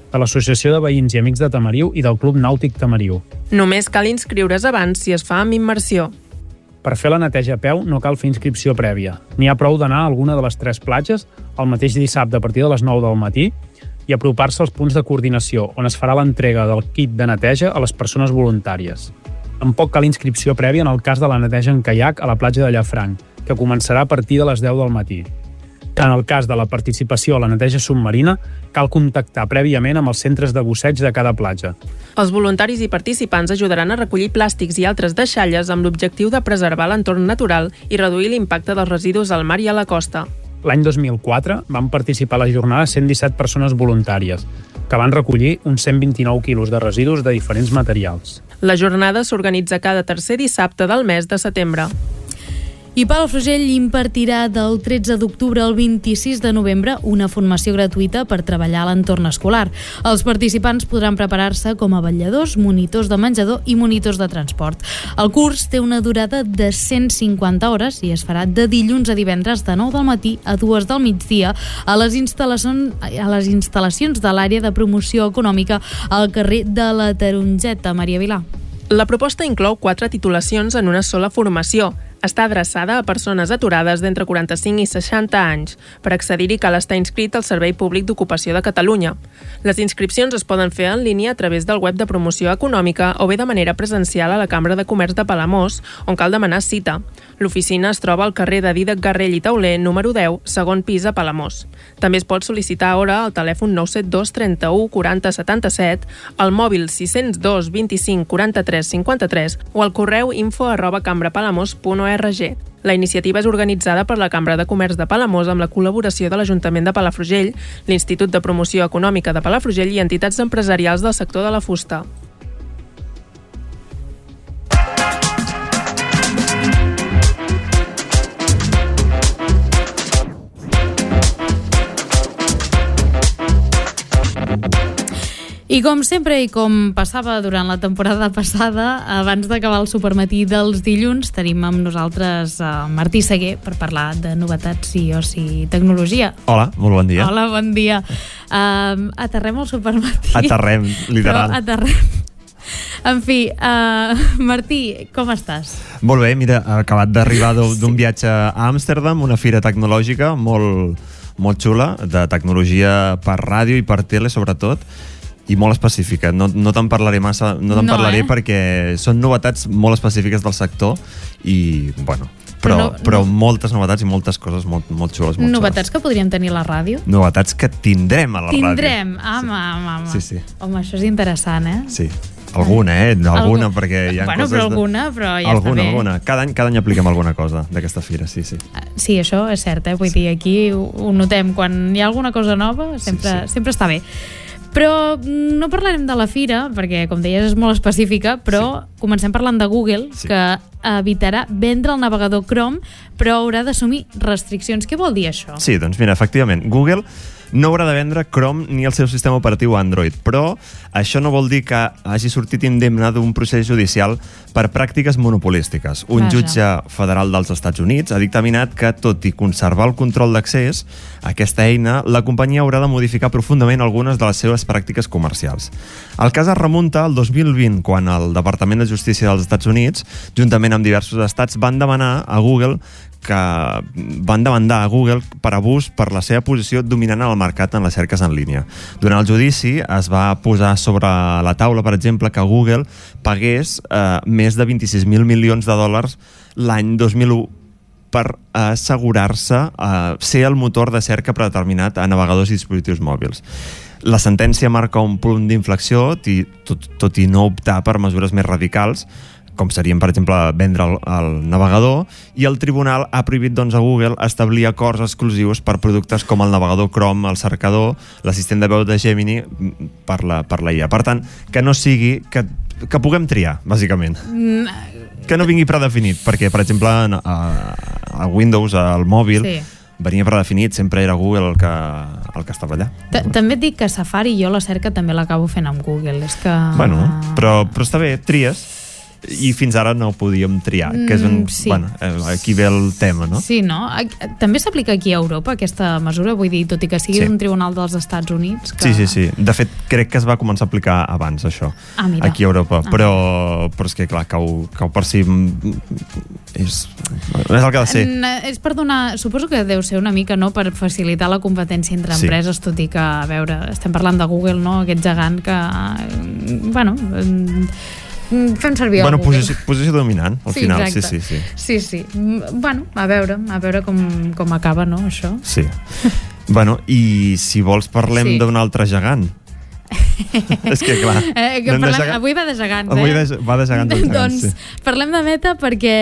de l'Associació de Veïns i Amics de Tamariu i del Club Nàutic Tamariu. Només cal inscriure's abans si es fa amb immersió. Per fer la neteja a peu no cal fer inscripció prèvia. N'hi ha prou d'anar a alguna de les 3 platges el mateix dissabte a partir de les 9 del matí i apropar-se als punts de coordinació, on es farà l'entrega del kit de neteja a les persones voluntàries. Tampoc cal inscripció prèvia en el cas de la neteja en caiac a la platja de Llafranc, que començarà a partir de les 10 del matí. En el cas de la participació a la neteja submarina, cal contactar prèviament amb els centres de busseig de cada platja. Els voluntaris i participants ajudaran a recollir plàstics i altres deixalles amb l'objectiu de preservar l'entorn natural i reduir l'impacte dels residus al mar i a la costa. L'any 2004 van participar a la jornada 117 persones voluntàries, que van recollir uns 129 quilos de residus de diferents materials. La jornada s'organitza cada tercer dissabte del mes de setembre. I Palafrugell impartirà del 13 d'octubre al 26 de novembre una formació gratuïta per treballar a l'entorn escolar. Els participants podran preparar-se com a vetlladors, monitors de menjador i monitors de transport. El curs té una durada de 150 hores i es farà de dilluns a divendres de 9 del matí a 2 del migdia a les instal·lacions de l'àrea de promoció econòmica al carrer de la Tarongeta, Maria Vilà. La proposta inclou 4 titulacions en una sola formació. Està adreçada a persones aturades d'entre 45 i 60 anys. Per accedir-hi cal estar inscrit al Servei Públic d'Ocupació de Catalunya. Les inscripcions es poden fer en línia a través del web de promoció econòmica o bé de manera presencial a la Cambra de Comerç de Palamós, on cal demanar cita. L'oficina es troba al carrer de Dídac Garrell i Tauler, número 10, segon pis a Palamós. També es pot sol·licitar hora al telèfon 972 31 40 77, al mòbil 602 25 43 53 o al correu info@cambrapalamós.org. La iniciativa és organitzada per la Cambra de Comerç de Palamós amb la col·laboració de l'Ajuntament de Palafrugell, l'Institut de Promoció Econòmica de Palafrugell i entitats empresarials del sector de la fusta. I com sempre i com passava durant la temporada passada, abans d'acabar el supermatí dels dilluns, tenim amb nosaltres Martí Seguer per parlar de novetats i oci i tecnologia. Hola, molt bon dia. Hola, bon dia. Aterrem al supermatí. Aterrem, literal. Però aterrem. En fi, Martí, com estàs? Molt bé, mira, he acabat d'arribar d'un viatge a Amsterdam, una fira tecnològica molt xula, de tecnologia per ràdio i per tele, sobretot, i molt específica. No te'n parlaré massa, parlaré perquè són novetats molt específiques del sector i, bueno, però moltes novetats i moltes coses molt xules. Novetats que podríem tenir a la ràdio? Novetats que tindrem a la ràdio. Tindrem? Home. Sí. Home, això és interessant, eh? Sí. Alguna, perquè hi ha coses... Però ja està bé. Alguna. Cada any apliquem alguna cosa d'aquesta fira, sí. Sí, això és cert, Vull dir, aquí ho notem. Quan hi ha alguna cosa nova, sempre està bé. Però no parlarem de la fira, perquè, com deies, és molt específica, però comencem parlant de Google, que evitarà vendre el navegador Chrome, però haurà d'assumir restriccions. Què vol dir això? Sí, doncs mira, efectivament, Google no haurà de vendre Chrome ni el seu sistema operatiu Android, però això no vol dir que hagi sortit indemne d'un procés judicial per pràctiques monopolístiques. Un jutge federal dels Estats Units ha dictaminat que, tot i conservar el control d'accés a aquesta eina, la companyia haurà de modificar profundament algunes de les seves pràctiques comercials. El cas es remunta al 2020, quan el Departament de Justícia dels Estats Units, juntament amb diversos estats, van demandar a Google per abús per la seva posició dominant al mercat en les cerques en línia. Durant el judici es va posar sobre la taula, per exemple, que Google pagués més de 26.000 milions de dòlars l'any 2001 per assegurar-se ser el motor de cerca predeterminat a navegadors i dispositius mòbils. La sentència marca un punt d'inflexió, tot i no optar per mesures més radicals, com serien, per exemple, vendre el navegador, i el tribunal ha prohibit a Google establir acords exclusius per productes com el navegador Chrome, el cercador, l'assistent de veu de Gemini per la IA. Per tant, que no sigui que puguem triar, bàsicament. Que no vingui predefinit, perquè, per exemple, a Windows, al mòbil, venia predefinit, sempre era Google el que estava allà. També et dic que Safari, jo la cerca també l'acabo fent amb Google. És que... Bueno, però està bé, tries. i fins ara no ho podíem triar, que és aquí ve el tema, no? Sí, no? També s'aplica aquí a Europa aquesta mesura, vull dir, tot i que sigui d'un tribunal dels Estats Units que... Sí. De fet, crec que es va començar a aplicar abans, això, aquí a Europa, però és que, clar, cau per si és el que ha de ser. És per donar... Suposo que deu ser una mica, no?, per facilitar la competència entre empreses, tot i que, a veure, estem parlant de Google, no?, aquest gegant que, bueno, fem servir el Google. Posició dominant, al final, exacte. Sí. Bueno, a veure com acaba, no, això? Sí. Bueno, i si vols parlem d'un altre gegant. És que, clar... Avui va de gegants, Avui va de gegants. Doncs parlem de Meta perquè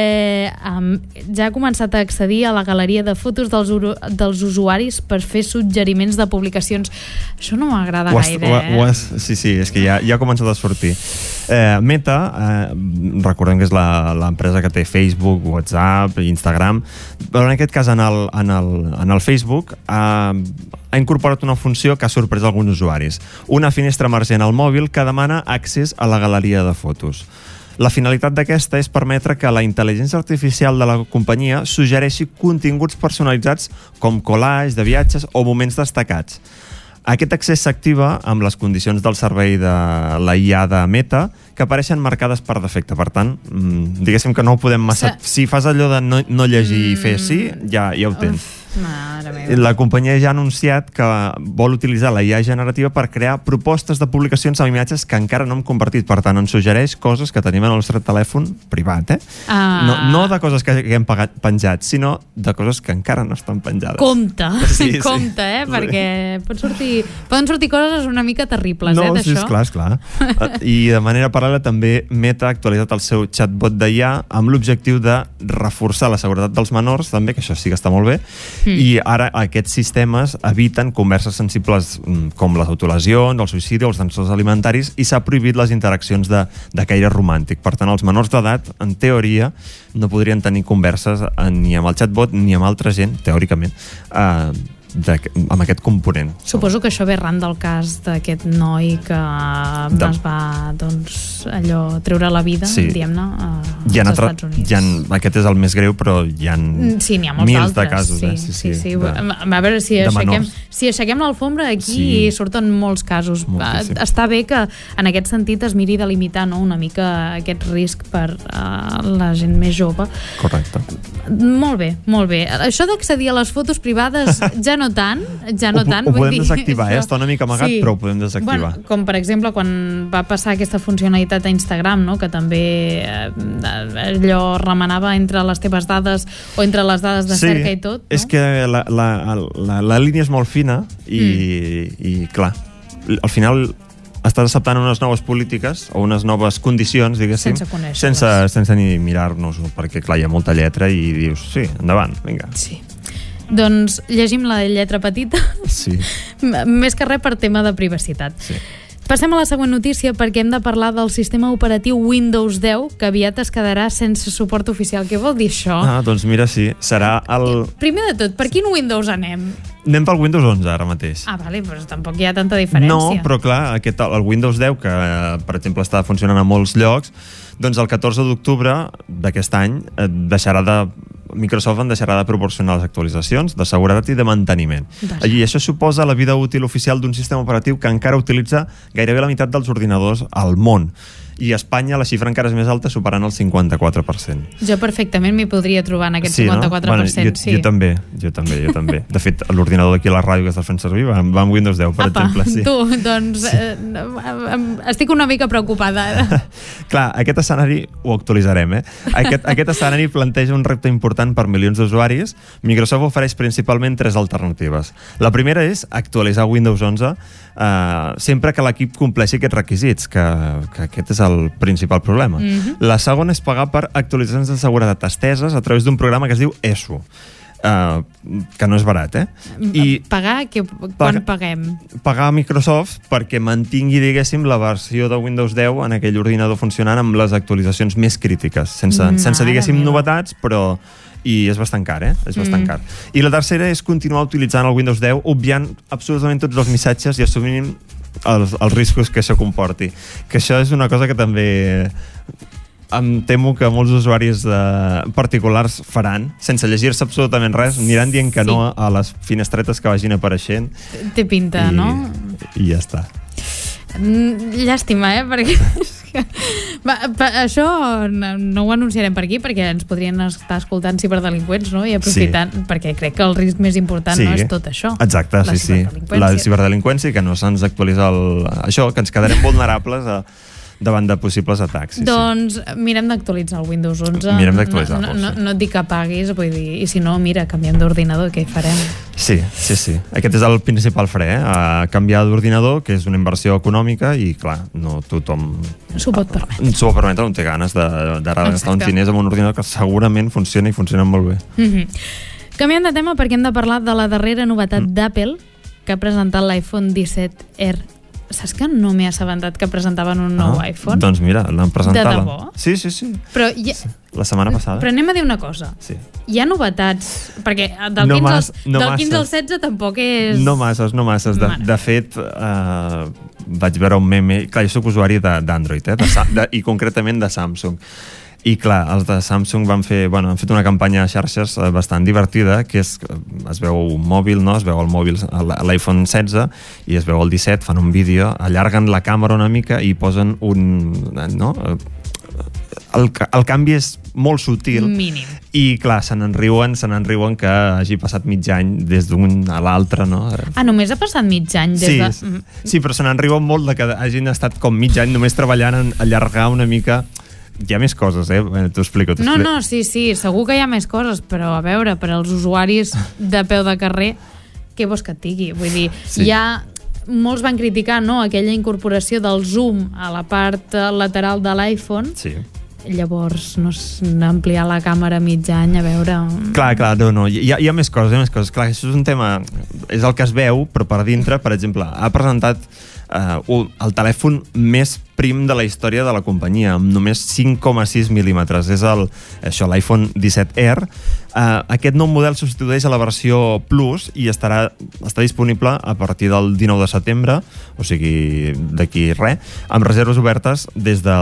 ja ha començat a accedir a la galeria de fotos dels usuaris per fer suggeriments de publicacions. Això no m'agrada gaire. Sí, és que ja ha començat a sortir. Meta, recordem que és l'empresa que té Facebook, WhatsApp, Instagram, però en aquest cas en el Facebook ha incorporat una funció que ha sorprès alguns usuaris. Una finestra emergent al mòbil que demana accés a la galeria de fotos. La finalitat d'aquesta és permetre que la intel·ligència artificial de la companyia suggereixi continguts personalitzats com collages de viatges o moments destacats. Aquest accés s'activa amb les condicions del servei de la IA de Meta, que apareixen marcades per defecte. Per tant, diguéssim que no ho podem massa... Si fas allò de no llegir i fer sí, ja ho tens. La companyia ja ha anunciat que vol utilitzar la IA generativa per crear propostes de publicacions amb imatges que encara no hem convertit. Per tant, ens suggereix coses que tenim en el nostre telèfon privat, No de coses que hem penjat, sinó de coses que encara no estan penjades. Compte, perquè poden sortir coses una mica terribles, d'això. No, és clar. I de manera paral·lela també Meta ha actualitzat el seu chatbot d'IA amb l'objectiu de reforçar la seguretat dels menors, també, que això sí que està molt bé, i ara aquests sistemes eviten converses sensibles com les autolesions, el suïcidi o els trastorns alimentaris, i s'ha prohibit les interaccions de caire romàntic. Per tant, els menors d'edat, en teoria, no podrien tenir converses ni amb el chatbot ni amb altra gent, teòricament, amb aquest component. Suposo que això ve arran del cas d'aquest noi que es va, doncs, allò, treure la vida, diguem-ne, als Estats Units. Aquest és el més greu, però hi ha mils de casos. Sí. A veure, si aixequem l'alfombra aquí surten molts casos. Està bé que en aquest sentit es miri de limitar, no?, una mica aquest risc per la gent més jove. Correcte. Molt bé. Això d'accedir a les fotos privades ja no tant. Ho podem desactivar, està una mica amagat, però ho podem desactivar. Bueno, com per exemple quan va passar aquesta funcionalitat a Instagram, no?, que també allò remenava entre les teves dades o entre les dades de cerca i tot, no? És que la línia és molt fina i clar, al final estàs acceptant unes noves polítiques o unes noves condicions, diguéssim, sense ni mirar-nos-ho, perquè clar, hi ha molta lletra i dius, sí, endavant, vinga. Sí. Doncs llegim la lletra petita. Sí. Més que res per tema de privacitat. Sí. Passem a la següent notícia perquè hem de parlar del sistema operatiu Windows 10 que aviat es quedarà sense suport oficial. Què vol dir això? Doncs mira, sí, serà el... Primer de tot, per quin Windows anem? Anem pel Windows 11 ara mateix. Vale, però tampoc hi ha tanta diferència. No, però clar, el Windows 10, que per exemple està funcionant a molts llocs, doncs el 14 d'octubre d'aquest any Microsoft en deixarà de proporcionar les actualitzacions de seguretat i de manteniment. I això suposa la vida útil oficial d'un sistema operatiu que encara utilitza gairebé la meitat dels ordinadors al món. I a Espanya la xifra encara és més alta, superant el 54%. Jo perfectament m'hi podria trobar en aquest 54%. No? Jo també. De fet, l'ordinador d'aquí a la ràdio que estàs fent servir va amb Windows 10, per exemple. Sí. Tu, doncs, estic una mica preocupada. Clar, aquest escenari ho actualitzarem, Aquest escenari planteja un repte important per milions d'usuaris. Microsoft ofereix principalment 3 alternatives. La primera és actualitzar Windows 11 sempre que l'equip compleixi aquests requisits, que aquest és el principal problema. La segona és pagar per actualitzacions de seguretat esteses a través d'un programa que es diu ESU, que no és barat, Pagar? Quan paguem? Pagar a Microsoft perquè mantingui, diguéssim, la versió de Windows 10 en aquell ordinador funcionant amb les actualitzacions més crítiques, sense diguéssim, novetats, però... I és bastant car, És bastant car. I la tercera és continuar utilitzant el Windows 10 obviant absolutament tots els missatges i assumint els riscos que això comporti. Que això és una cosa que també em temo que molts usuaris particulars faran, sense llegir-se absolutament res, aniran dient que no a les finestretes que vagin apareixent. Té pinta, no? I ja està. Llàstima, perquè això no ho anunciarem per aquí, perquè ens podrien estar escoltant ciberdelinqüents, no? I aprofitant, perquè crec que el risc més important no és tot això. Exacte, la ciberdelinqüència, que no se'ns actualitza això, que ens quedarem vulnerables davant de possibles atacs. Doncs mirem d'actualitzar el Windows 11. Mirem d'actualitzar-lo, no et dic que apaguis, vull dir, i si no, mira, canviem d'ordinador, què hi farem? Sí. Aquest és el principal fre, canviar d'ordinador, que és una inversió econòmica i, clar, no tothom s'ho pot permetre. S'ho pot permetre, no té ganes de gastar uns diners amb un ordinador que segurament funciona i funciona molt bé. Canviem de tema perquè hem de parlar de la darrera novetat d'Apple, que ha presentat l'iPhone 17R. Saps que no m'he assabentat que presentaven un nou iPhone? Doncs mira, l'han presentat. De debò? Sí. Però la setmana passada. Però anem a dir una cosa. Sí. Hi ha novetats, perquè del 15 al 16 tampoc és... No masses. De fet, vaig veure un meme... Clar, jo soc usuari d'Android, i concretament de Samsung. I clar, els de Samsung han fet una campanya a xarxes bastant divertida, que és, es veu un mòbil, no? Es veu el mòbil, l'iPhone 16, i es veu el 17, fan un vídeo, allarguen la càmera una mica i posen no? El canvi és molt sutil. Mínim. I clar, se n'enriuen que hagi passat mig any des d'un a l'altre, no? Només ha passat mig any des de... Sí, però se n'enriuen molt de que hagin estat com mig any només treballant en allargar una mica. Hi ha més coses, t'ho explico. No, sí, segur que hi ha més coses, però a veure, per als usuaris de peu de carrer, què vols que et digui? Vull dir, molts van criticar, no?, aquella incorporació del zoom a la part lateral de l'iPhone. Sí. Llavors, ampliar la càmera mig any, a veure... Clar, no, hi ha més coses, Clar, això és un tema... És el que es veu, però per dintre, per exemple, ha presentat el telèfon més prim de la història de la companyia, amb només 5,6 mil·límetres. És l'iPhone 17R. Aquest nou model substitueix a la versió Plus i està disponible a partir del 19 de setembre, o sigui, d'aquí res, amb reserves obertes des de...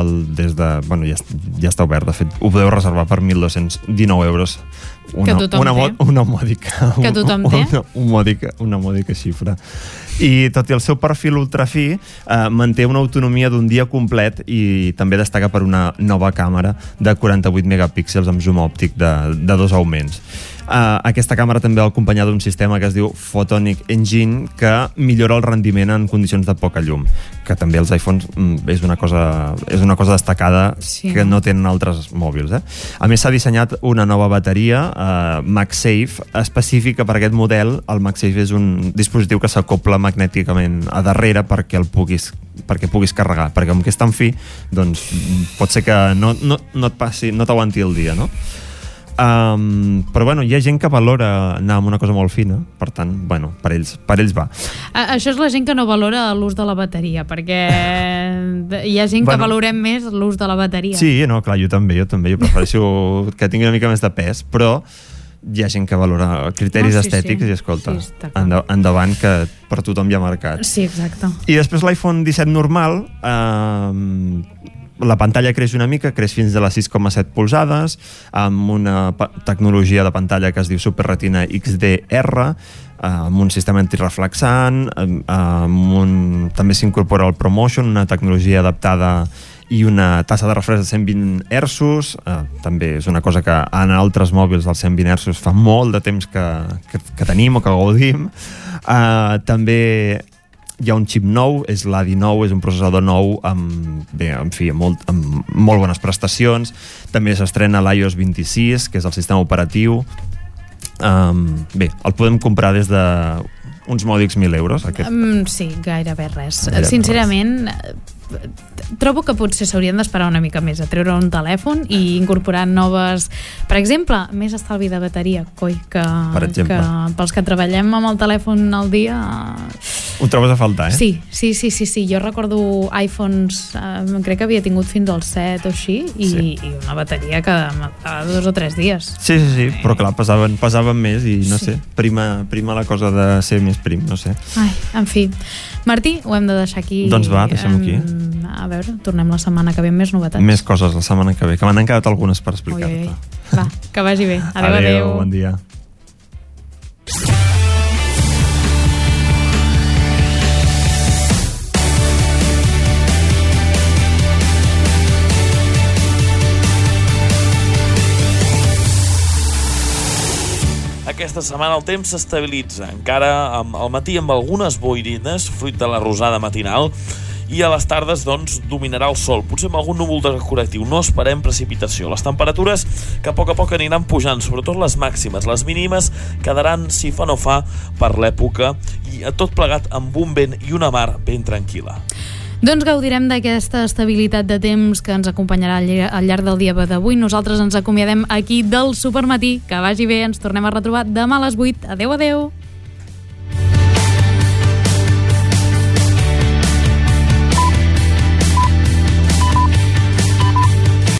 ja està obert, de fet, ho podeu reservar per 1.219 euros. Que tothom té. Una mòdica. Que tothom té. Una mòdica xifra. I tot i el seu perfil ultrafi, manté una autonomia d'un dia complet i també destaca per una nova càmera de 48 megapíxels amb zoom òptic de 2 augments. Aquesta càmera també va acompanyada d'un sistema que es diu Photonic Engine, que millora el rendiment en condicions de poca llum, que també els iPhones és una cosa destacada que no tenen altres mòbils. A més, s'ha dissenyat una nova bateria MagSafe específica per aquest model. El MagSafe és un dispositiu que s'acopla magnèticament a darrere perquè puguis carregar, perquè com que és tan fi, doncs pot ser que no et passi, no t'aguanti el dia, no? Però hi ha gent que valora anar amb una cosa molt fina, per tant, per ells va. Això és la gent que no valora l'ús de la bateria, perquè hi ha gent que valorem més l'ús de la bateria. Sí, no, clar, jo també, jo prefereixo que tingui una mica més de pes, però hi ha gent que valora criteris estètics i escolta, endavant, que per tothom hi ha mercat. Sí, exacte. I després l'iPhone 17 normal, la pantalla creix una mica, creix fins a les 6,7 polzades, amb una tecnologia de pantalla que es diu Super Retina XDR, amb un sistema antireflexant, també s'incorpora el ProMotion, una tecnologia adaptada i una tassa de refresc de 120 Hz. També és una cosa que en altres mòbils dels 120 Hz fa molt de temps que tenim o que gaudim. També hi ha un xip nou, és l'A19, és un processador nou amb molt bones prestacions. També s'estrena l'iOS 26, que és el sistema operatiu. El podem comprar des de uns mòdics 1.000 euros. Sí, gairebé res. Sincerament, trobo que potser s'haurien d'esperar una mica més a treure un telèfon i incorporar noves... Per exemple, més estalvi de bateria, que pels que treballem amb el telèfon al dia... Ho trobes a faltar, Sí. Jo recordo iPhones, crec que havia tingut fins al 7 o així, i una bateria que m'estava 2 o 3 dies. Sí, però clar, pesaven més i no sé, prima la cosa de ser més prim, no sé. En fi. Martí, ho hem de deixar aquí. Doncs va, deixem aquí. A veure, tornem la setmana que ve amb més novetats. Més coses la setmana que ve, que m'han quedat algunes per explicar-te. Va, que vagi bé. Adéu. Bon dia. Aquesta setmana el temps s'estabilitza, encara al matí amb algunes boirines, fruit de la rosada matinal, i a les tardes, doncs, dominarà el sol, potser amb algun núvol decoratiu. No esperem precipitació. Les temperatures que a poc aniran pujant, sobretot les màximes. Les mínimes quedaran, si fa no fa, per l'època, i tot plegat amb un vent i una mar ben tranquil·la. Doncs gaudirem d'aquesta estabilitat de temps que ens acompanyarà al llarg del dia d'avui. Nosaltres ens acomiadem aquí del Supermatí. Que vagi bé, ens tornem a retrobar demà a les 8. Adéu.